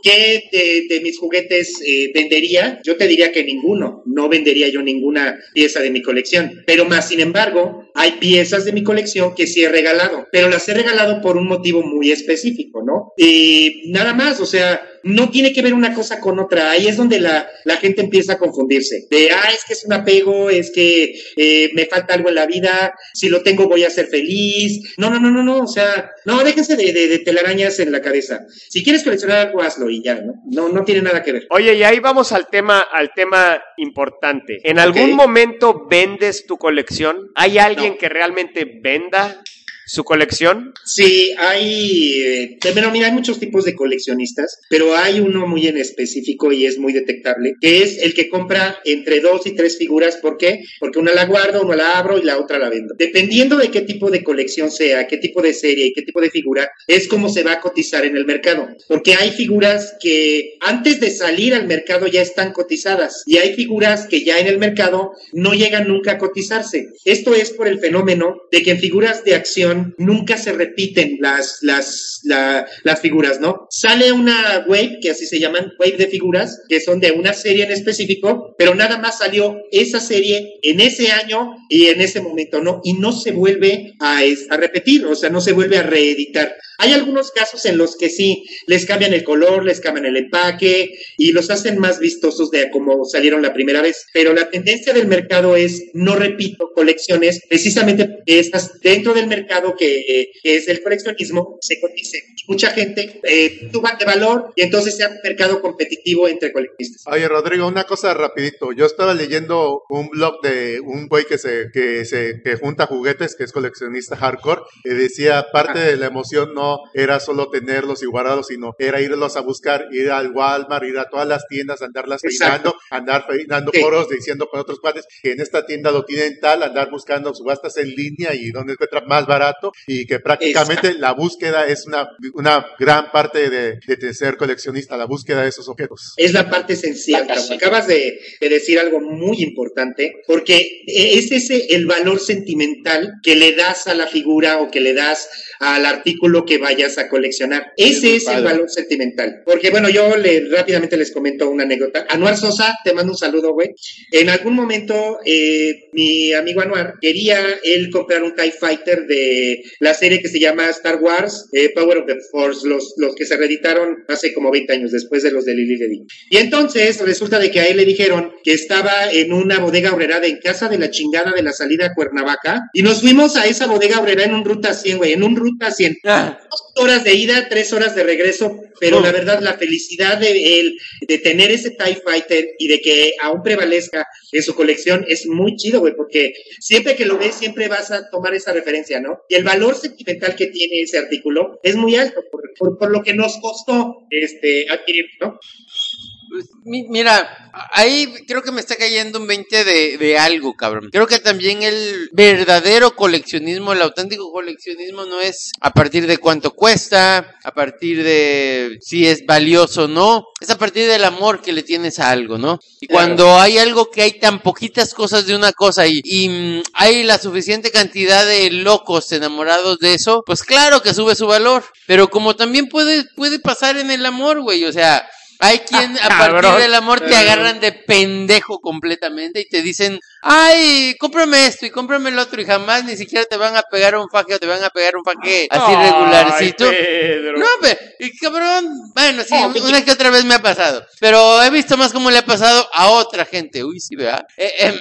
¿qué de, de mis juguetes eh, vendería? Yo te diría que ninguno, no vendería yo ninguna pieza de mi colección, pero más sin embargo, hay piezas de mi colección que sí he regalado, pero las he regalado por un motivo muy específico, ¿no? Y nada más, o sea, no tiene que ver una cosa con otra. Ahí es donde la, la gente empieza a confundirse. De, ah, es que es un apego, es que eh, me falta algo en la vida, si lo tengo voy a ser feliz. No, no, no, no, no, o sea, no, déjense de, de, de telarañas en la cabeza. Si quieres coleccionar algo, hazlo y ya, ¿no? No, no tiene nada que ver. Oye, y ahí vamos al tema, al tema importante. ¿En algún Ok. momento vendes tu colección? ¿Hay alguien No. que realmente venda su colección? Sí, hay, eh, bueno, mira, hay muchos tipos de coleccionistas, pero hay uno muy en específico y es muy detectable, que es el que compra entre dos y tres figuras. ¿Por qué? Porque una la guardo, una la abro y la otra la vendo. Dependiendo de qué tipo de colección sea, qué tipo de serie y qué tipo de figura, es como se va a cotizar en el mercado. Porque hay figuras que antes de salir al mercado ya están cotizadas y hay figuras que ya en el mercado no llegan nunca a cotizarse. Esto es por el fenómeno de que en figuras de acción nunca se repiten las, las, la, las figuras, ¿no? Sale una wave, que así se llaman, wave de figuras, que son de una serie en específico, pero nada más salió esa serie en ese año y en ese momento, ¿no? Y no se vuelve a, a repetir, o sea, no se vuelve a reeditar. Hay algunos casos en los que sí, les cambian el color, les cambian el empaque y los hacen más vistosos de como salieron la primera vez, pero la tendencia del mercado es, no repito colecciones, precisamente porque estas dentro del mercado que, eh, que es el coleccionismo, se cotice. Mucha gente eh, suban de valor y entonces sea un mercado competitivo entre coleccionistas. Oye, Rodrigo, una cosa rapidito. Yo estaba leyendo un blog de un güey que se, que se, que junta juguetes, que es coleccionista hardcore, y decía, parte de la emoción no era solo tenerlos y guardarlos, sino era irlos a buscar, ir al Walmart, ir a todas las tiendas, andarlas peinando, andar peinando Sí. foros, diciendo con otros padres que en esta tienda lo tienen tal, andar buscando subastas en línea y donde encuentra más barato, y que prácticamente Exacto. la búsqueda es una, una gran parte de, de ser coleccionista, la búsqueda de esos objetos. Es la parte esencial. Ah, Cabo. sí. Acabas de, de decir algo muy importante, porque es ese el valor sentimental que le das a la figura o que le das al artículo que vayas a coleccionar. Ese muy es el padre. valor sentimental. Porque bueno, yo le, rápidamente les comento una anécdota. Anuar Sosa, te mando un saludo, güey. En algún momento, eh, mi amigo Anuar quería él comprar un TIE Fighter de la serie que se llama Star Wars, eh, Power of the Force, los, los que se reeditaron hace como veinte años después de los de Lily Ledy. Y entonces resulta de que a él le dijeron que estaba en una bodega obrera en casa de la chingada de la salida a Cuernavaca y nos fuimos a esa bodega obrera en un ruta cien, güey, en un ruta cien. Ah, Dos horas de ida, tres horas de regreso, pero la verdad la felicidad de él, de tener ese TIE Fighter y de que aún prevalezca en su colección es muy chido, güey, porque siempre que lo ves siempre vas a tomar esa referencia, ¿no? Y el valor sentimental que tiene ese artículo es muy alto por, por, por lo que nos costó este adquirir, ¿no? Pues, mi- mira, ahí creo que me está cayendo un veinte de, de algo, cabrón. Creo que también el verdadero coleccionismo, el auténtico coleccionismo no es a partir de cuánto cuesta, a partir de si es valioso o no, es a partir del amor que le tienes a algo, ¿no? Y Claro. cuando hay algo que hay tan poquitas cosas de una cosa y, y mm, hay la suficiente cantidad de locos enamorados de eso, pues claro que sube su valor. Pero como también puede, puede pasar en el amor, güey, o sea... Hay quien a partir Cabrón. del amor te agarran de pendejo completamente y te dicen, ay, cómprame esto y cómprame el otro y jamás ni siquiera te van a pegar un faje o te van a pegar un faje así ay, regularcito. Pedro. No, pero, y cabrón, bueno, sí, Oh, una que otra vez me ha pasado, pero he visto más cómo le ha pasado a otra gente. Uy, sí, ¿verdad? Eh, eh,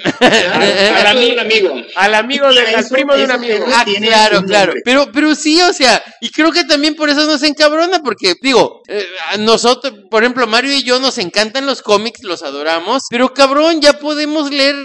Al amigo de un amigo. Al amigo, de, al Eso- primo de un eso amigo. te- Ah, tiene claro, un claro. nombre. Pero, pero sí, o sea, y creo que también por eso nos encabrona, porque, digo, eh, a nosotros, por ejemplo, Mario y yo nos encantan los cómics, los adoramos, pero cabrón, ya podemos leer,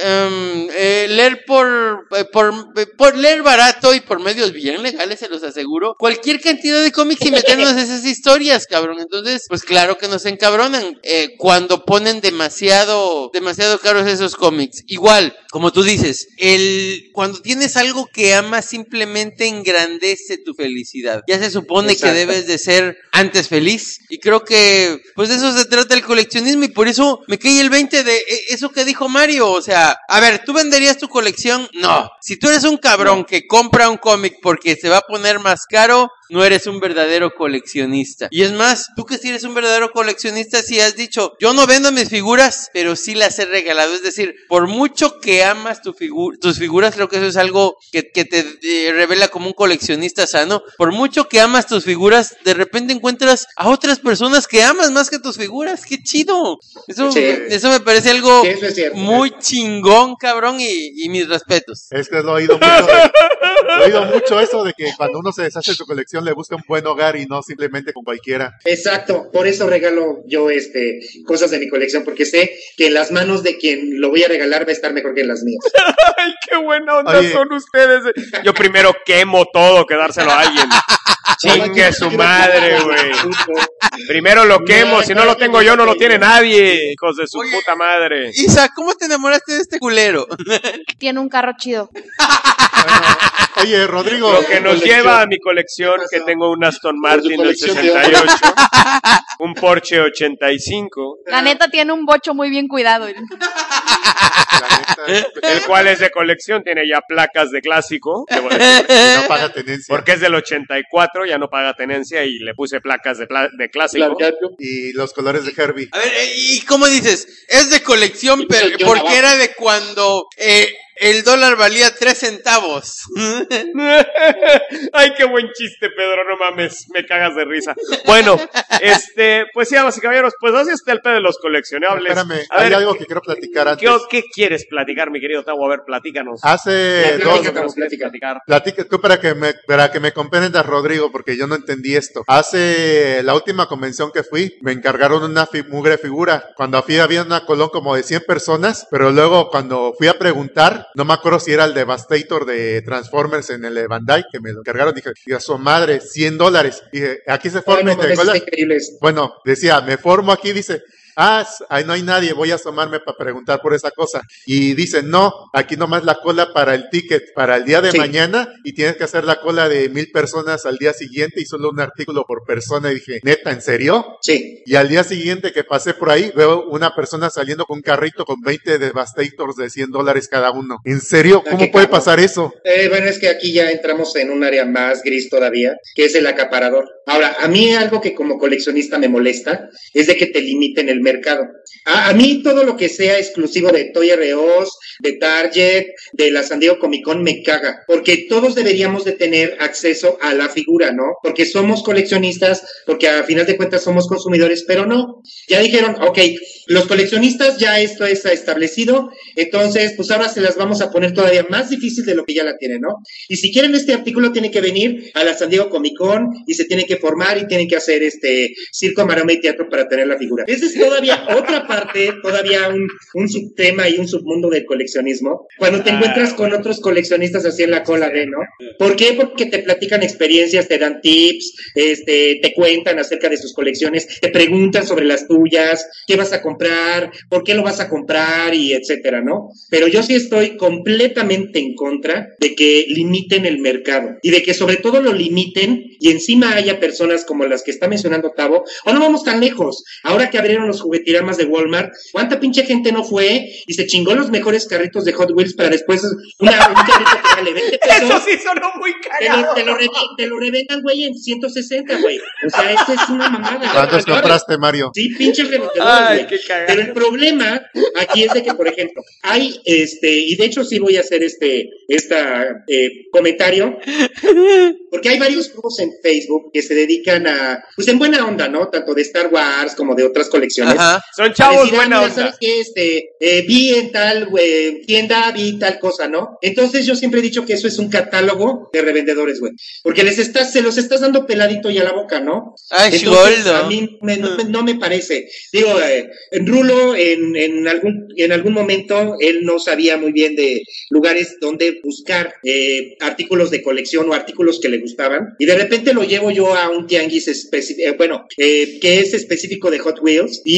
em, eh, leer por, eh, por, eh, por leer barato y por medios bien legales, se los aseguro, cualquier cantidad de cómics y meternos esas historias, cabrón. Entonces, pues claro que nos encabronan eh, cuando ponen demasiado, demasiado caros esos cómics. Igual, como tú dices, el cuando tienes algo que amas simplemente engrandece tu felicidad. Ya se supone Exacto. que debes de ser antes feliz y creo que pues de eso se trata el coleccionismo y por eso me cae el veinte de eh, eso que dijo Mario. O sea, a ver, ¿tú venderías tu colección? No. Si tú eres un cabrón que compra un cómic porque se va a poner más caro, no eres un verdadero coleccionista. Y es más, tú que sí eres un verdadero coleccionista, sí has dicho, yo no vendo mis figuras, pero sí las he regalado. Es decir, por mucho que amas tu figu- tus figuras, creo que eso es algo que, que te eh, revela como un coleccionista sano. Por mucho que amas tus figuras, de repente encuentras a otras personas que amas más que tus figuras. ¡Qué chido! Eso, Sí. eso me parece algo Sí, eso es cierto. muy chingón, cabrón, y, y mis respetos. Es que lo he oído mucho. He oído mucho eso de que cuando uno se deshace de su colección le busca un buen hogar y no simplemente con cualquiera. Exacto, por eso regalo yo este cosas de mi colección, porque sé que en las manos de quien lo voy a regalar va a estar mejor que en las mías. Ay, qué buena onda Oye. son ustedes. Yo primero quemo todo que dárselo a alguien. Chingue su madre, güey. Primero lo quemo, si no lo tengo yo, no lo tiene nadie. Hijos de su Oye. puta madre. Isa, ¿cómo te enamoraste de este culero? Tiene un carro chido. Bueno, oye, Rodrigo, Lo que nos colección. lleva a mi colección, que tengo un Aston Martin del colección de sesenta y ocho, un Porsche ochenta y cinco, La neta tiene un bocho muy bien cuidado. la neta, el cual es de colección, tiene ya placas de clásico, debo decir, no paga tenencia. porque es del ochenta y cuatro, ya no paga tenencia y le puse placas de, pla- de clásico. Largato. Y los colores de Herbie. A ver, eh, ¿y cómo dices? Es de colección, pero colección porque abajo. era de cuando eh, el dólar valía tres centavos. Ay, qué buen chiste, Pedro, no mames, me cagas de risa. Bueno, este, pues sí, damas y caballeros, pues así está el pedo de los coleccionables. Espérame, A hay ver, algo que quiero platicar antes. ¿qué, ¿qué quieres platicar, mi querido Tavo? A ver, platícanos. Hace Platica, dos, Tavo. ¿Qué quieres platicar? Platica tú para que me para que me comprendas, Rodrigo, porque yo no entendí esto. Hace la última convención que fui, me encargaron una fi- mugre figura. Cuando fui había una colón como de cien personas, pero luego cuando fui a preguntar, no me acuerdo si era el Devastator de Transformers en el de Bandai, que me lo encargaron, dije, Dios, su madre, cien dólares. Dije, aquí se Ay, forma no y te mames, colas. está increíble esto. Bueno, decía, me formo aquí, dice, ah, s- ahí no hay nadie, voy a asomarme para preguntar por esa cosa. Y dice, no, aquí nomás la cola para el ticket, para el día de Sí. mañana, y tienes que hacer la cola de mil personas al día siguiente y solo un artículo por persona. Y dije, neta, ¿en serio? Sí. Y al día siguiente que pasé por ahí, veo una persona saliendo con un carrito con veinte Devastators de cien dólares cada uno. ¿En serio? Ah, ¿Cómo qué puede cabrón. pasar eso? Eh, bueno, es que aquí ya entramos en un área más gris todavía, que es el acaparador. Ahora, a mí algo que como coleccionista me molesta es de que te limiten el mercado. A, a mí todo lo que sea exclusivo de Toys R Us, de Target, de la San Diego Comic Con me caga, porque todos deberíamos de tener acceso a la figura, ¿no? Porque somos coleccionistas, porque a final de cuentas somos consumidores, pero no. Ya dijeron, ok, los coleccionistas ya esto está establecido, entonces pues ahora se las vamos a poner todavía más difícil de lo que ya la tienen, ¿no? Y si quieren este artículo tiene que venir a la San Diego Comic Con y se tiene que formar y tienen que hacer este circo, maroma y teatro para tener la figura. Esa es todavía otra parte, todavía un, un subtema y un submundo del coleccionismo. Cuando te Ah, encuentras con bueno. otros coleccionistas así en la cola de, ¿no? ¿Por qué? Porque te platican experiencias, te dan tips, este, te cuentan acerca de sus colecciones, te preguntan sobre las tuyas, qué vas a comprar, por qué lo vas a comprar y etcétera, ¿no? Pero yo sí estoy completamente en contra de que limiten el mercado y de que sobre todo lo limiten y encima haya personas como las que está mencionando Tavo, o no vamos tan lejos, ahora que abrieron los juguetiramas de Walmart, ¿cuánta pinche gente no fue y se chingó los mejores carritos de Hot Wheels para después una, un carrito que vale veinte pesos? Eso sí sonó muy Te lo, cagado. te, lo re- te lo reventan, güey, en ciento sesenta, güey. O sea, esto es una mamada. ¿Cuántos compraste, Mario? Sí, pinches revendedores, Ay, güey. qué Pero cagado. el problema aquí es de que, por ejemplo, hay, este, y de hecho sí voy a hacer este, esta, eh, comentario, porque hay varios grupos en Facebook que se dedican a, pues en buena onda, ¿no? Tanto de Star Wars como de otras colecciones. Ajá. Son A chavos decir, ah, buena mira, onda. ¿sabes qué? Este, eh, vi en tal güey, tienda, vi tal cosa, ¿no? Entonces yo siempre he dicho que eso es un catálogo de revendedores, güey. Porque les estás, se los estás dando peladito y a la boca, ¿no? Ay, Entonces, Goldo. a mí me- no, me- no me parece. Digo, eh, en Rulo, en, en, algún, en algún momento, él no sabía muy bien de lugares donde buscar eh, artículos de colección o artículos que le gustaban. Y de repente lo llevo yo a un tianguis específico, eh, bueno, eh, que es específico de Hot Wheels. Y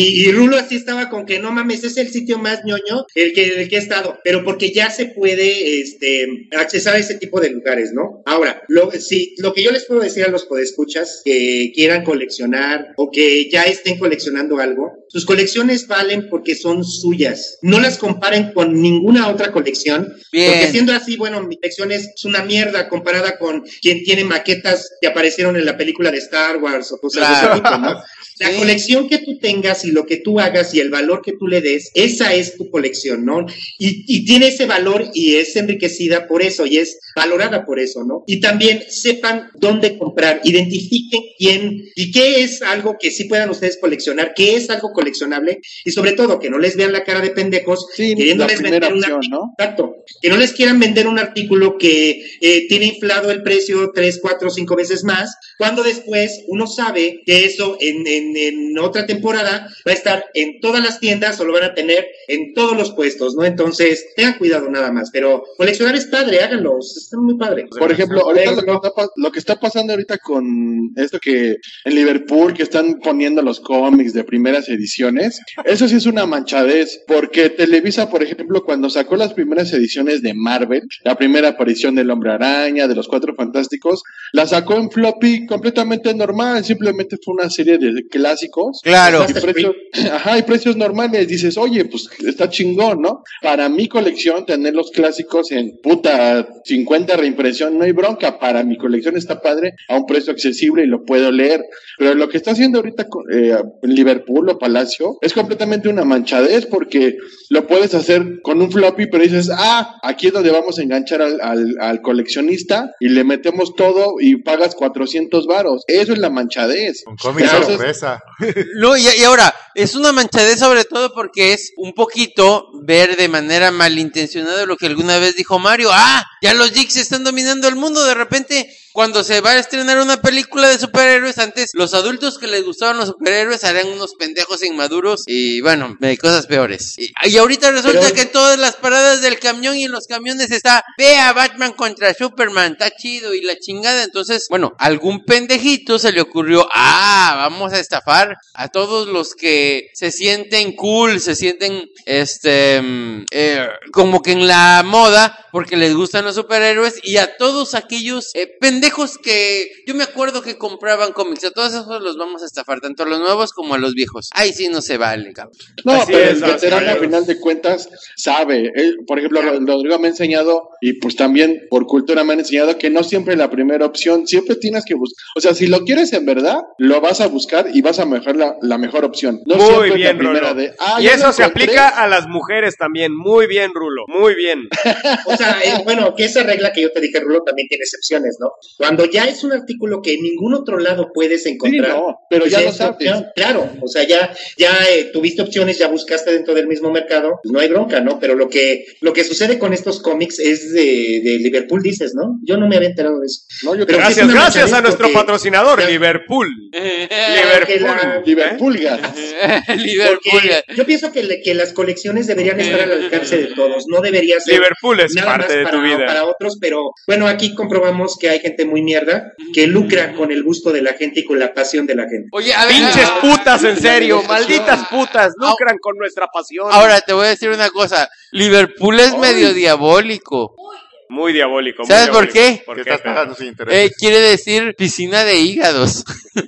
Y, y Rulo así estaba con que no mames, es el sitio más ñoño el que, el que he estado, pero porque ya se puede este, accesar a ese tipo de lugares, ¿no? Ahora, lo, si, lo que yo les puedo decir a los podescuchas que quieran coleccionar o que ya estén coleccionando algo, sus colecciones valen porque son suyas. No las comparen con ninguna otra colección. Bien. Porque siendo así, bueno, mi colección es una mierda comparada con quien tiene maquetas que aparecieron en la película de Star Wars o cosas Claro. de ese tipo, ¿no? La Sí. colección que tú tengas y lo que tú hagas y el valor que tú le des, esa es tu colección, ¿no? Y, y tiene ese valor y es enriquecida por eso y es valorada por eso, ¿no? Y también sepan dónde comprar, identifiquen quién y qué es algo que sí puedan ustedes coleccionar, qué es algo coleccionable y sobre todo que no les vean la cara de pendejos Sí, queriéndoles la primera vender un opción, artículo. ¿no? Exacto. Que no les quieran vender un artículo que eh, tiene inflado el precio tres, cuatro, cinco veces más, cuando después uno sabe que eso en, en, en otra temporada va a estar en todas las tiendas o lo van a tener en todos los puestos, ¿no? Entonces, tengan cuidado nada más. Pero coleccionar es padre, háganlo, está muy padre. Por ejemplo, ahorita lo que, está, pa- lo que está pasando ahorita con esto que en Liverpool que están poniendo los cómics de primeras ediciones, eso sí es una manchadez, porque Televisa, por ejemplo, cuando sacó las primeras ediciones de Marvel, la primera aparición del Hombre Araña, de los Cuatro Fantásticos, la sacó en floppy completamente normal, simplemente fue una serie de clásicos. Claro. Y precios, ajá, y precios normales, dices, oye, pues está chingón, ¿no? Para mi colección, tener los clásicos en puta cincuenta reimpresión, no hay bronca. Para mi colección está padre, a un precio accesible y lo puedo leer. Pero lo que está haciendo ahorita eh, en Liverpool o Palacio es completamente una manchadez, porque lo puedes hacer con un floppy, pero dices, ah, aquí es donde vamos a enganchar al, al, al coleccionista y le metemos todo y pagas cuatrocientos varos. Eso es la manchadez. Con cómics Entonces- sorpresa. No, y, y ahora, es una manchadez sobre todo porque es un poquito ver de manera malintencionada lo que alguna vez dijo Mario. Ah, ya los geeks están dominando el mundo. De repente, cuando se va a estrenar una película de superhéroes, antes los adultos que les gustaban los superhéroes eran unos pendejos inmaduros y bueno, eh, cosas peores. Y, y ahorita resulta Pero- que en todas las paradas del camión y en los camiones está, ve a Batman contra Superman, está chido y la chingada. Entonces, bueno, algún pendejito se le ocurrió, ah, vamos a estafar a todos los que se sienten cool, se sienten, este, mm, eh, como que en la moda, porque les gustan los superhéroes, y a todos aquellos eh, pendejos que yo me acuerdo que compraban cómics, a todos esos los vamos a estafar, tanto a los nuevos como a los viejos. Ay, sí, no se vale, cabrón. No, Así pero es, el damas y veterano al caballeros. final de cuentas sabe. Él, por ejemplo, Ro- Rodrigo me ha enseñado, y pues también por cultura me han enseñado que no siempre la primera opción, siempre tienes que buscar. O sea, si lo quieres en verdad, lo vas a buscar y vas a mejorar la, la mejor opción. No Muy siempre es bien, la primera Rulo. de, ah, Y ya eso lo se encontré. aplica a las mujeres también. Muy bien, Rulo. Muy bien. O sea, eh, bueno, que esa regla que yo te dije, Rulo, también tiene excepciones, ¿no? Cuando ya es un artículo que en ningún otro lado puedes encontrar. Sí, no, pero pues ya lo es sabes. opción, claro, o sea, ya, ya eh, tuviste opciones, ya buscaste dentro del mismo mercado, pues no hay bronca, ¿no? Pero lo que, lo que sucede con estos cómics es de, de Liverpool, dices, ¿no? Yo no me había enterado de eso. No, yo Pero creo sí es Gracias, una gracias manchadez a nuestro porque- patrocinador, ya- Liverpool. que Liverpool. la- que Liverpool gas. Liverpool. Porque yo pienso que, le- que las colecciones deberían estar al alcance de todos, no debería ser Liverpool es nada parte más de para, tu vida. para otros, pero bueno, aquí comprobamos que hay gente muy mierda que lucra con el gusto de la gente y con la pasión de la gente. Oye, a ver, Pinches ah, putas, en serio. la Malditas putas. Lucran con nuestra pasión. ahora te voy a decir una cosa. Liverpool es medio diabólico. Muy diabólico. muy ¿Sabes por diabólico. qué? ¿Por Que qué, estás Pedro? pagando sin interés. Eh, quiere decir piscina de hígados.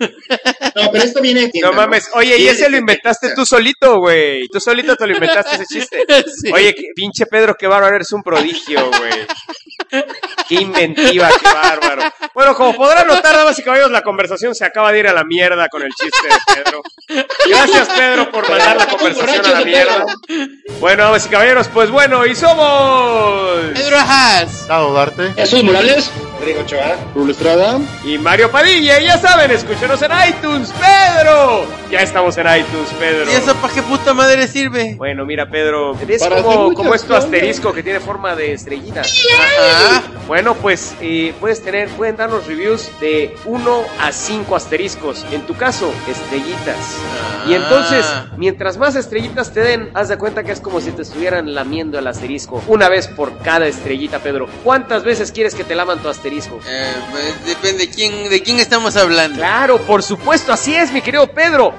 No, pero esto viene de tienda, No mames. Oye, y Viene ese de lo inventaste tienda. tú solito, güey. Tú solito te lo inventaste ese chiste. Sí. Oye, que- pinche Pedro, qué bárbaro. Eres un prodigio, güey. Qué inventiva, qué bárbaro. Bueno, como podrán notar, damas y caballeros, la conversación se acaba de ir a la mierda con el chiste de Pedro. Gracias, Pedro, por mandar la conversación a la mierda. Bueno, damas y caballeros, pues bueno, y somos... Pedro Haas. Dado Darte. Jesús Morales. Rodrigo Ochoa. Rulo Estrada. Y Mario Padilla, y ya saben, escúchenos en iTunes, Pedro. Ya estamos en iTunes, Pedro. ¿Y eso para qué puta madre sirve? Bueno, mira, Pedro, ¿ves Para hacer cómo, muchas cómo es tu cosas. asterisco que tiene forma de estrellita? Ajá. Bueno, pues eh, puedes tener, pueden darnos reviews de uno a cinco asteriscos. En tu caso, estrellitas. Y entonces, mientras más estrellitas te den, haz de cuenta que es como si te estuvieran lamiendo el asterisco. Una vez por cada estrellita, Pedro. ¿Cuántas veces quieres que te laman tu asterisco? Eh, pues, depende quién, de quién estamos hablando. Claro, por supuesto, así es, mi querido Pedro.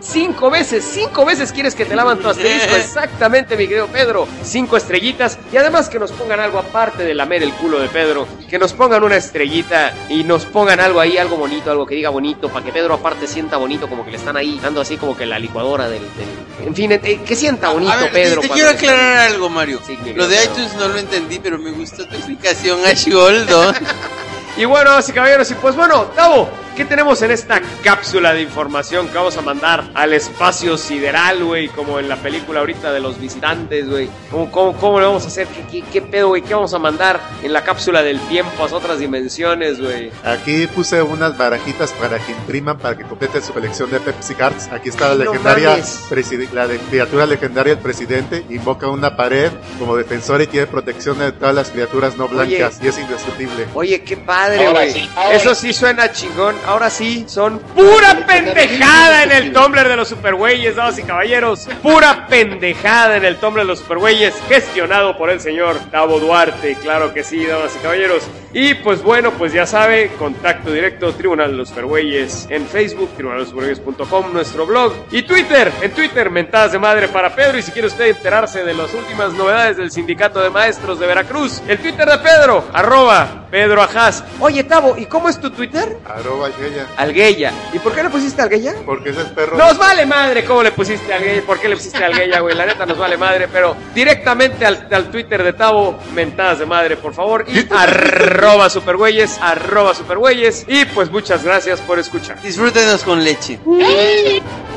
cinco veces, cinco veces quieres que te lavan tu asterisco. Exactamente, mi querido Pedro. Cinco estrellitas. Y además que nos pongan algo aparte de lamer el culo de Pedro. Que nos pongan una estrellita y nos pongan algo ahí, algo bonito, algo que diga bonito, para que Pedro aparte sienta bonito, como que le están ahí dando así como que la licuadora del... del... En fin, eh, que sienta bonito, a ver, Pedro. Te, te quiero aclarar algo, Mario. Sí, Lo de iTunes no lo entendí, pero me gustó tu explicación, Ash Goldo. Y bueno, damas y caballeros, y pues bueno, Tavo, ¿qué tenemos en esta cápsula de información que vamos a mandar al espacio sideral, güey? Como en la película ahorita de los visitantes, güey. ¿Cómo, cómo, cómo le vamos a hacer? ¿Qué, qué, qué pedo, güey? ¿Qué vamos a mandar en la cápsula del tiempo a otras dimensiones, güey? Aquí puse unas barajitas para que impriman, para que completen su colección de Pepsi Cards. Aquí está la No legendaria, mames. preside- la de criatura legendaria del presidente. Invoca una pared como defensor y tiene protección de todas las criaturas no blancas. Oye. Y es indestructible. Oye, qué padre, Ahora güey. sí, ahora Eso sí suena chingón. Ahora sí, son pura pendejada en el Tumblr de los supergüeyes, damas y caballeros. Pura pendejada en el Tumblr de los supergüeyes, gestionado por el señor Tavo Duarte. Claro que sí, damas y caballeros. Y pues bueno, pues ya sabe, contacto directo, Tribunal de los Supergüeyes en Facebook, tribunal de los supergüeyes punto com, nuestro blog. Y Twitter, en Twitter, mentadas de madre para Pedro. Y si quiere usted enterarse de las últimas novedades del Sindicato de Maestros de Veracruz, el Twitter de Pedro, arroba Pedro Ajaz. Oye, Tavo, ¿y cómo es tu Twitter? Arroba Yeya. Algueya. ¿Y por qué le pusiste Algueya? Porque ese es perro. Nos vale madre cómo le pusiste Algueya, por qué le pusiste Algueya, güey. La neta nos vale madre, pero directamente al, al Twitter de Tavo, mentadas de madre, por favor. Y arroba supergüeyes, arroba supergüeyes. Y pues muchas gracias por escuchar. Disfrútenos con leche. Uh.